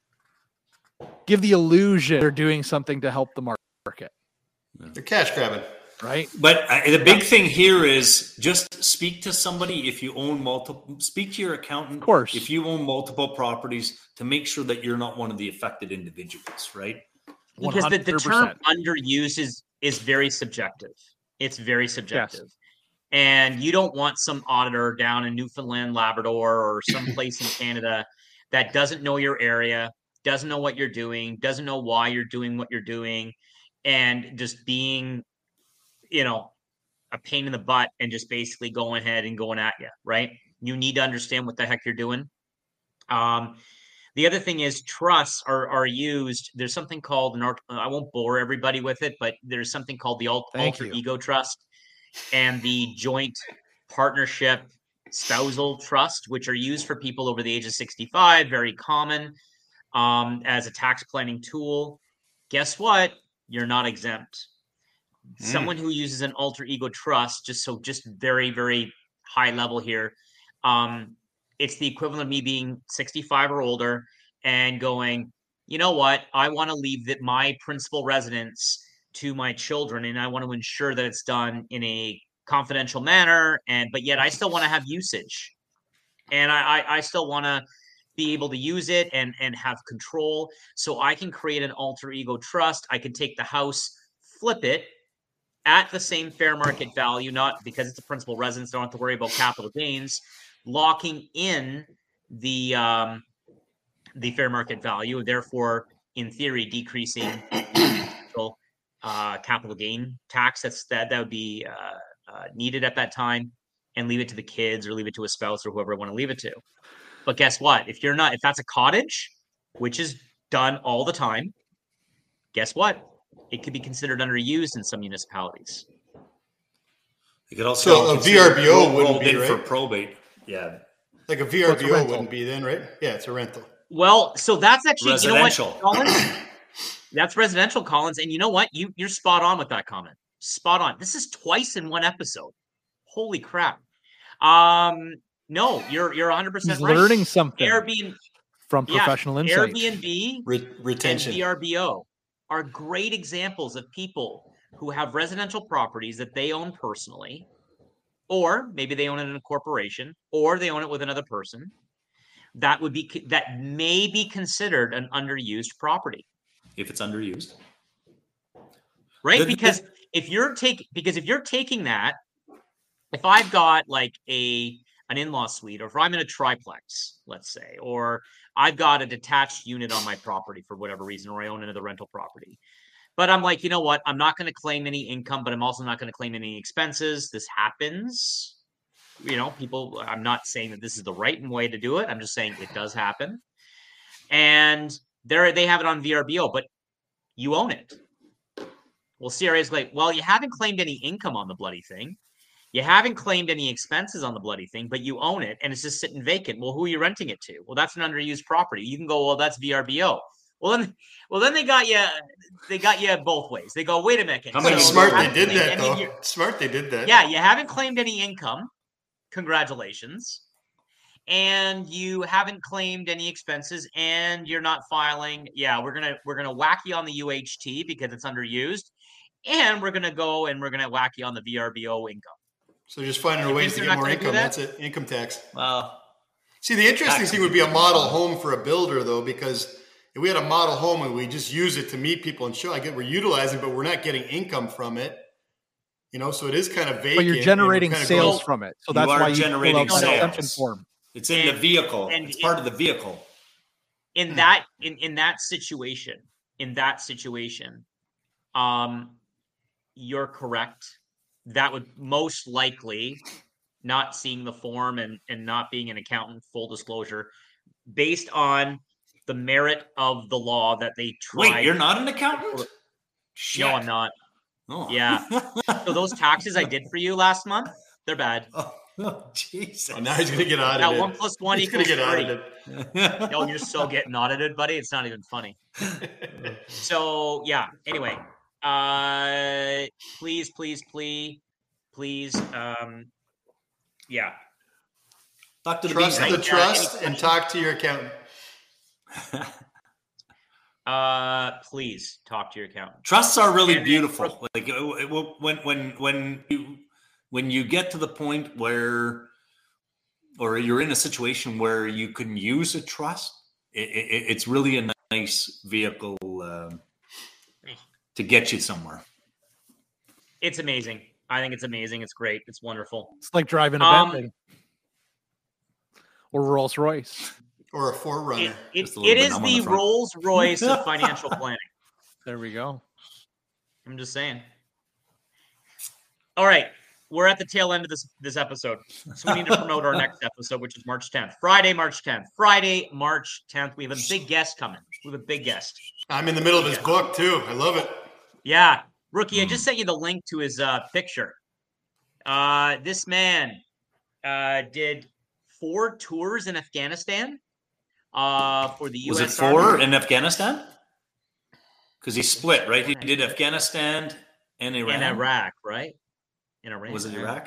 give the illusion they're doing something to help the market. They're cash grabbing. Right. But uh, the big thing here is just speak to somebody if you own multiple, speak to your accountant. Of course. If you own multiple properties to make sure that you're not one of the affected individuals, right? Because the, the term one hundred percent. underuse is, is very subjective. It's very subjective. Yes. And you don't want some auditor down in Newfoundland, Labrador, or someplace in Canada that doesn't know your area, doesn't know what you're doing, doesn't know why you're doing what you're doing, and just being, you know, a pain in the butt and just basically going ahead and going at you, right? You need to understand what the heck you're doing. Um, the other thing is trusts are are used. There's something called an, I won't bore everybody with it, but there's something called the Thank alter you. ego trust and the joint partnership spousal trust, which are used for people over the age of sixty-five, very common um, as a tax planning tool. Guess what? You're not exempt. Mm. Someone who uses an alter ego trust, just so just very, very high level here, um, it's the equivalent of me being sixty-five or older and going, you know what? I want to leave that my principal residence to my children, and I want to ensure that it's done in a confidential manner. And but yet I still want to have usage, and I I, I still want to be able to use it and and have control. So I can create an alter ego trust. I can take the house, flip it at the same fair market value, not because it's a principal residence, don't have to worry about capital gains, locking in the um, the fair market value, therefore, in theory, decreasing uh, capital gain tax that's that that would be uh, uh, needed at that time, and leave it to the kids or leave it to a spouse or whoever I want to leave it to. But guess what? If you're not, if that's a cottage, which is done all the time, guess what? It could be considered underused in some municipalities. It could also so a V R B O rolled wouldn't be in right? for probate. Yeah, like a V R B O rental. wouldn't be then, right? Yeah, it's a rental. Well, so that's actually residential. You know what, Collins? That's residential, Collins. And you know what? You you're spot on with that comment. Spot on. This is twice in one episode. Holy crap. Um, no, you're you're one hundred percent He's right. learning something Airbnb from professional yeah, insight. Airbnb Re- retention and V R B O are great examples of people who have residential properties that they own personally, or maybe they own it in a corporation, or they own it with another person. That would be that may be considered an underused property if it's underused, right? The, because the, if you're taking because if you're taking that, if I've got like a an in-law suite, or if I'm in a triplex, let's say, or I've got a detached unit on my property for whatever reason, or I own another rental property. But I'm like, you know what? I'm not going to claim any income, but I'm also not going to claim any expenses. This happens. You know, people, I'm not saying that this is the right way to do it. I'm just saying it does happen. And there they have it on V R B O, but you own it. Well, C R A is like, well, you haven't claimed any income on the bloody thing. You haven't claimed any expenses on the bloody thing, but you own it and it's just sitting vacant. Well, who are you renting it to? Well, that's an underused property. You can go, well, that's V R B O. Well, then, well, then they got you. They got you both ways. They go, wait a minute. How many so smart they did claimed that, any- though. Smart they did that. Yeah, you haven't claimed any income. Congratulations. And you haven't claimed any expenses, and you're not filing. Yeah, we're gonna we're gonna whack you on the U H T because it's underused, and we're gonna go and we're gonna whack you on the V R B O income. So just finding You ways think to they're get not more gonna do income. that? That's it. Income tax. well, See, the interesting Tax thing would be a model home for a builder, though, because if we had a model home and we just use it to meet people and show, I get we're utilizing, but we're not getting income from it. You know, so it is kind of vacant. But you're and generating we're kind of sales going- from it. So You that's are why you generating fill out that sales. exemption form. it's in And- the vehicle. and it's it- part of the vehicle. In that in, in that situation, in that situation, um, you're correct. That would most likely, not seeing the form and, and not being an accountant, full disclosure, based on the merit of the law that they tried. Wait, you're not an accountant? Shit. No, I'm not. Oh. Yeah. So those taxes I did for you last month, they're bad. Oh, oh Jesus. Oh, now he's going to get audited. That one plus one he's equals gonna get three. audited. No, you're so getting audited, buddy. It's not even funny. So yeah. Anyway, uh, please, please, please, please, um, yeah. Talk to the Trust bees, the right? trust Yeah, and talk to your accountant. Uh, please talk to your accountant. Trusts are really And- beautiful. Like it, it will- when when when you when you get to the point where, or you're in a situation where you can use a trust, it, it, it's really a nice vehicle um, to get you somewhere. It's amazing. I think it's amazing. It's great. It's wonderful. It's like driving a Um, Bentley or Rolls Royce. Or a forerunner. It, it, Just a little it bit is numb on the the front. Rolls Royce of financial planning. There we go. I'm just saying. All right. We're at the tail end of this this episode. So we need to promote our next episode, which is March tenth. Friday, March tenth. Friday, March tenth. We have a big guest coming. We have a big guest. I'm in the middle of his book, too. I love it. Yeah. Rookie, I just sent you the link to his uh, picture. Uh, this man uh, did four tours in Afghanistan uh, for the U S Was it four Army. in Afghanistan? Because he split, right? He did Afghanistan and Iran. In Iraq, right? In Iran. Was it Iraq?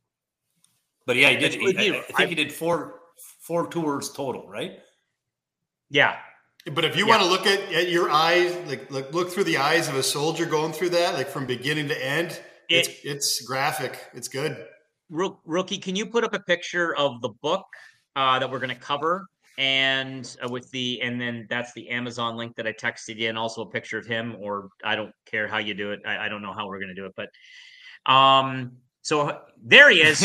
But yeah, he did. It would He, be- I I think he did four four tours total, right? Yeah. But if you Yeah. want to look at, at your eyes, like look, look through the eyes of a soldier going through that, like from beginning to end, it's It- it's graphic. It's good. Rook- Rookie, can you put up a picture of the book uh, that we're going to cover, and uh, with the and then that's the Amazon link that I texted you, and also a picture of him, or I don't care how you do it. I, I don't know how we're going to do it, but um, so there he is.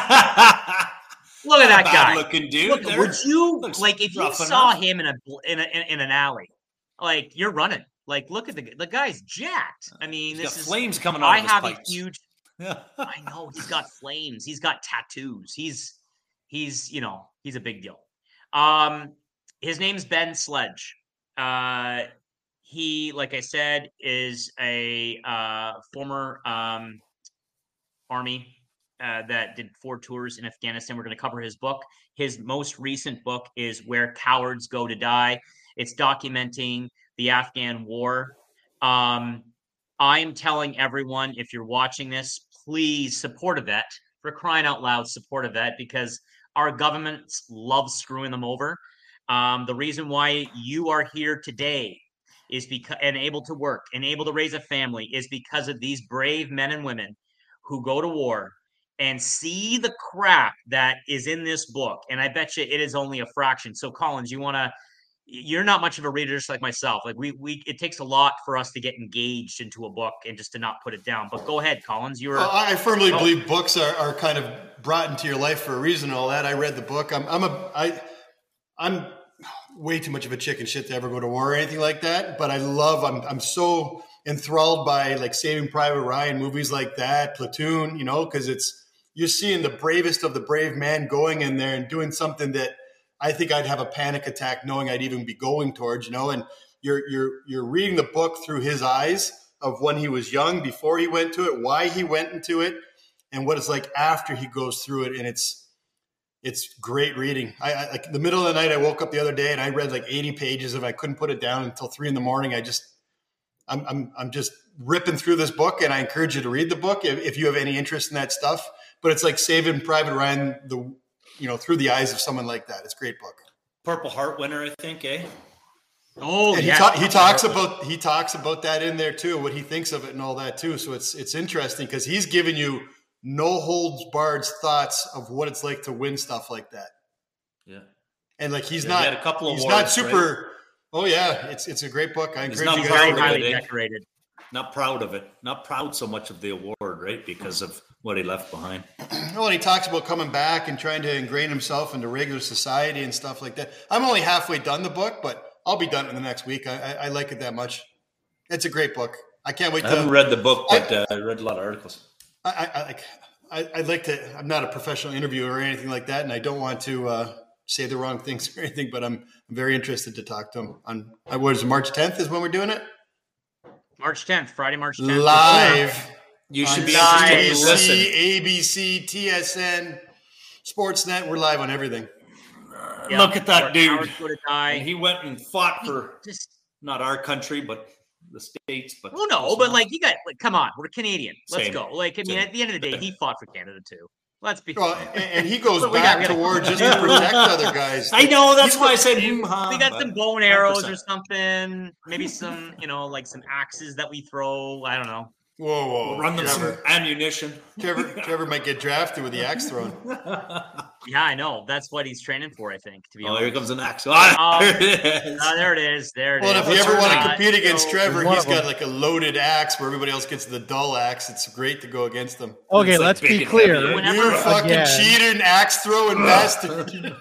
Look at that guy. Looking dude. Look, there. would you Looks like if you rough saw enough. him in a bl- in a in, in an alley, like you're running. Like, look at the the guy's jacked. I mean, He's this got is flames coming out I of his have pipes. a huge. I know he's got flames. He's got tattoos. He's he's you know he's a big deal. Um, his name's Ben Sledge. Uh, he, like I said, is a uh, former um, Army uh, that did four tours in Afghanistan. We're going to cover his book. His most recent book is Where Cowards Go to Die. It's documenting the Afghan war. Um, I'm telling everyone, if you're watching this, please support a vet. For crying out loud, support a vet, because our governments love screwing them over. Um, the reason why you are here today is because and able to work and able to raise a family is because of these brave men and women who go to war and see the crap that is in this book. And I bet you it is only a fraction. So Collins, you want to, you're not much of a reader, just like myself. Like we, we, it takes a lot for us to get engaged into a book and just to not put it down. But go ahead, Collins. You're. Well, I firmly Oh. believe books are, are kind of brought into your life for a reason and all that. I read the book. I'm I'm a I I'm way too much of a chicken shit to ever go to war or anything like that. But I love I'm I'm so enthralled by like Saving Private Ryan, movies like that, Platoon, you know, because it's you're seeing the bravest of the brave man going in there and doing something that I think I'd have a panic attack knowing I'd even be going towards, you know, and you're you're you're reading the book through his eyes of when he was young, before he went to it, why he went into it, and what it's like after he goes through it. And it's it's great reading. I, I like the middle of the night, I woke up the other day and I read like eighty pages of I couldn't put it down until three in the morning. I just I'm I'm I'm just ripping through this book, and I encourage you to read the book if, if you have any interest in that stuff. But it's like Saving Private Ryan, the you know, through the eyes of someone like that. It's a great book. Purple Heart winner, I think, eh? Oh, And yeah. he, ta- he talks about he talks about that in there too, what he thinks of it and all that too. So it's it's interesting because he's giving you no holds barred thoughts of what it's like to win stuff like that. Yeah. And like he's Yeah, not he had a couple of he's awards, not super. Oh yeah, it's it's a great book. I He's encourage not you guys very to proud read of highly it, eh? decorated. Not proud of it. Not proud so much of the award, right? Because of what he left behind. Well, and he talks about coming back and trying to ingrain himself into regular society and stuff like that. I'm only halfway done the book, but I'll be done in the next week. I, I, I like it that much. It's a great book. I can't wait I to. haven't read the book, but uh, I read a lot of articles. I, I, I like. I, I'd like to. I'm not a professional interviewer or anything like that, and I don't want to uh, say the wrong things or anything, but I'm very interested to talk to him. On uh, what is it, March tenth is when we're doing it? March tenth, Friday, March tenth. Live. You should be live. interested to listen. A B C, T S N, Sportsnet. We're live on everything. Yeah, Look at that dude. And he went and fought for just not our country, but the States. But oh no, but like you got, like, come on, we're Canadian. Let's Same. go. Like I mean, Same. at the end of the day, he fought for Canada too. Let's be. Well, and, and he goes We back got- to war just to protect other guys. I know that's He's why I got- said hoo-ha, We got but some bow and arrows one hundred or percent. something. Maybe some, you know, like some axes that we throw. I don't know. Whoa, whoa. Run them some Trevor, ammunition. Trevor, Trevor might get drafted with the axe thrown. Yeah, I know. That's what he's training for. I think. To be Oh, honest. here comes an axe. Ah, Um, there it is. Oh, there it is. There it is. Well, and if you What's ever her want to name? compete against So- Trevor, One he's of them. got like a loaded axe where everybody else gets the dull axe. It's great to go against them. Okay, It's like let's big be and clear. heavy. Whenever- You fucking Again. cheating, axe throwing bastard.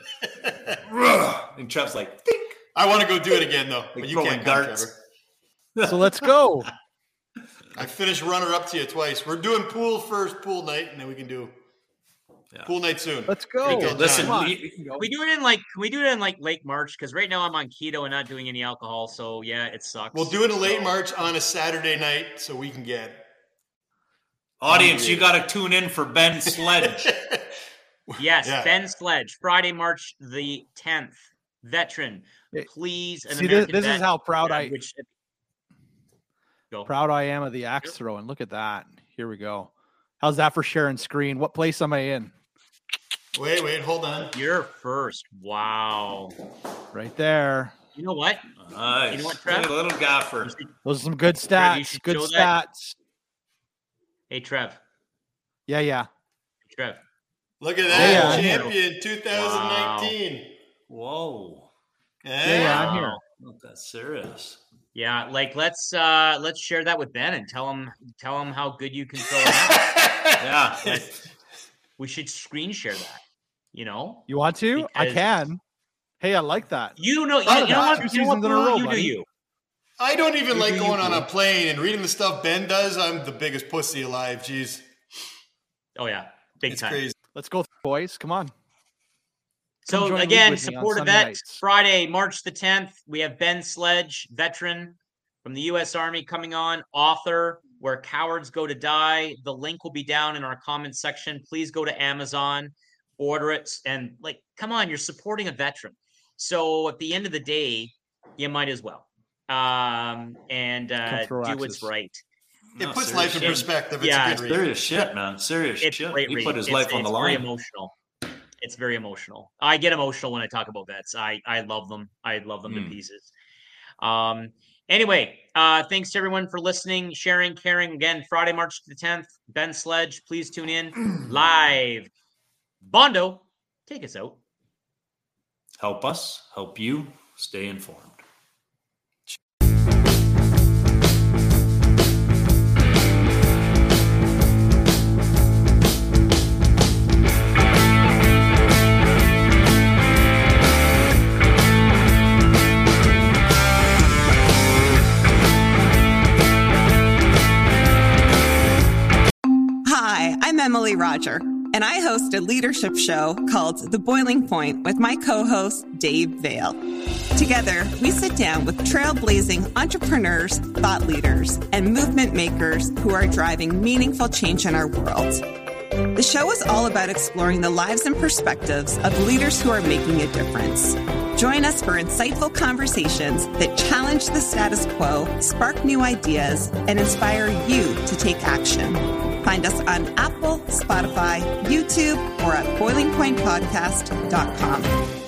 And Trev's like, "Ding." I want to go do it again though, Like but you throwing can't come, darts. Trevor. So let's go. I finished runner up to you twice. We're doing pool first, pool night, and then we can do Yeah. pool night soon. Let's go. Okay, listen, Come on. we- We can go. Can we do it in like? Can we do it in like late March? Because right now I'm on keto and not doing any alcohol. So yeah, it sucks. We'll do it in late So- March on a Saturday night so we can get. Audience, you got to tune in for Ben Sledge. Yes, Yeah. Ben Sledge, Friday, March the tenth. Veteran, Yeah. please. An See, this, American this is vet, how proud uh, I Which, go. proud I am of the axe throwing. Look at that. Here we go. How's that for sharing screen? What place am I in? Wait, wait, hold on. You're first. Wow. Right there. You know what? Nice. You know what, Trev? Look at the little gaffer. Those are some good Trev, you stats. should Good show that. stats. Hey, Trev. Yeah, yeah. Trev. Look at Yeah, that. yeah, I'm Champion twenty nineteen. Whoa. Yeah, yeah, I'm here. Wow. Not that serious. Yeah, like let's uh let's share that with Ben and tell him tell him how good you can throw it out. Yeah. Like, we should screen share that. You know, You want to? I Because- can. Hey, I like that. you know, you, Thought you of know that. what? Two You know what, seasons in a Brew? row, You do buddy. you. I don't even You like do going you, on a Brew. plane and reading the stuff Ben does. I'm the biggest pussy alive. Jeez. Oh yeah, big It's time. crazy. Let's go, boys. Come on. Come So join league again, with me on support a Sunday vet. nights. Friday, March the tenth. We have Ben Sledge, veteran from the U S Army, coming on. Author, Where Cowards Go to Die. The link will be down in our comments section. Please go to Amazon, order it, and like, come on, you're supporting a veteran. So at the end of the day, you might as well, um, and uh, throw do what's axes. right. It No, puts serious life in shit. perspective. It's Yeah, a good reason. Serious shit, man. Serious It's shit. great He reading. put his It's- life on it's the very line. emotional. It's very emotional. I get emotional when I talk about vets. I I love them. I love them to Mm. pieces. Um. Anyway, uh, thanks to everyone for listening, sharing, caring. Again, Friday, March the tenth. Ben Sledge, please tune in live. Bondo, take us out. Help us, help you stay informed. Hi, I'm Emily Roger, and I host a leadership show called The Boiling Point with my co-host, Dave Vale. Together, we sit down with trailblazing entrepreneurs, thought leaders, and movement makers who are driving meaningful change in our world. The show is all about exploring the lives and perspectives of leaders who are making a difference. Join us for insightful conversations that challenge the status quo, spark new ideas, and inspire you to take action. Find us on Apple, Spotify, YouTube, or at boiling point podcast dot com.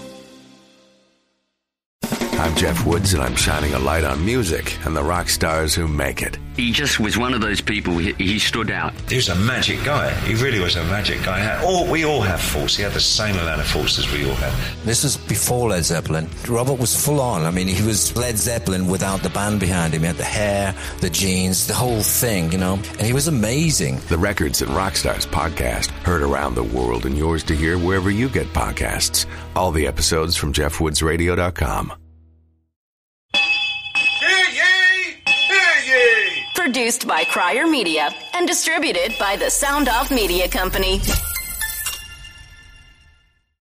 I'm Jeff Woods, and I'm shining a light on music and the rock stars who make it. He just was one of those people, he, he stood out. He was a magic guy. He really was a magic guy. All, we all have faults. He had the same amount of faults as we all have. This was before Led Zeppelin. Robert was full on. I mean, he was Led Zeppelin without the band behind him. He had the hair, the jeans, the whole thing, you know, and he was amazing. The Records and Rockstars podcast, heard around the world and yours to hear wherever you get podcasts. All the episodes from jeff woods radio dot com. Produced by Crier Media and distributed by the Sound Off Media Company.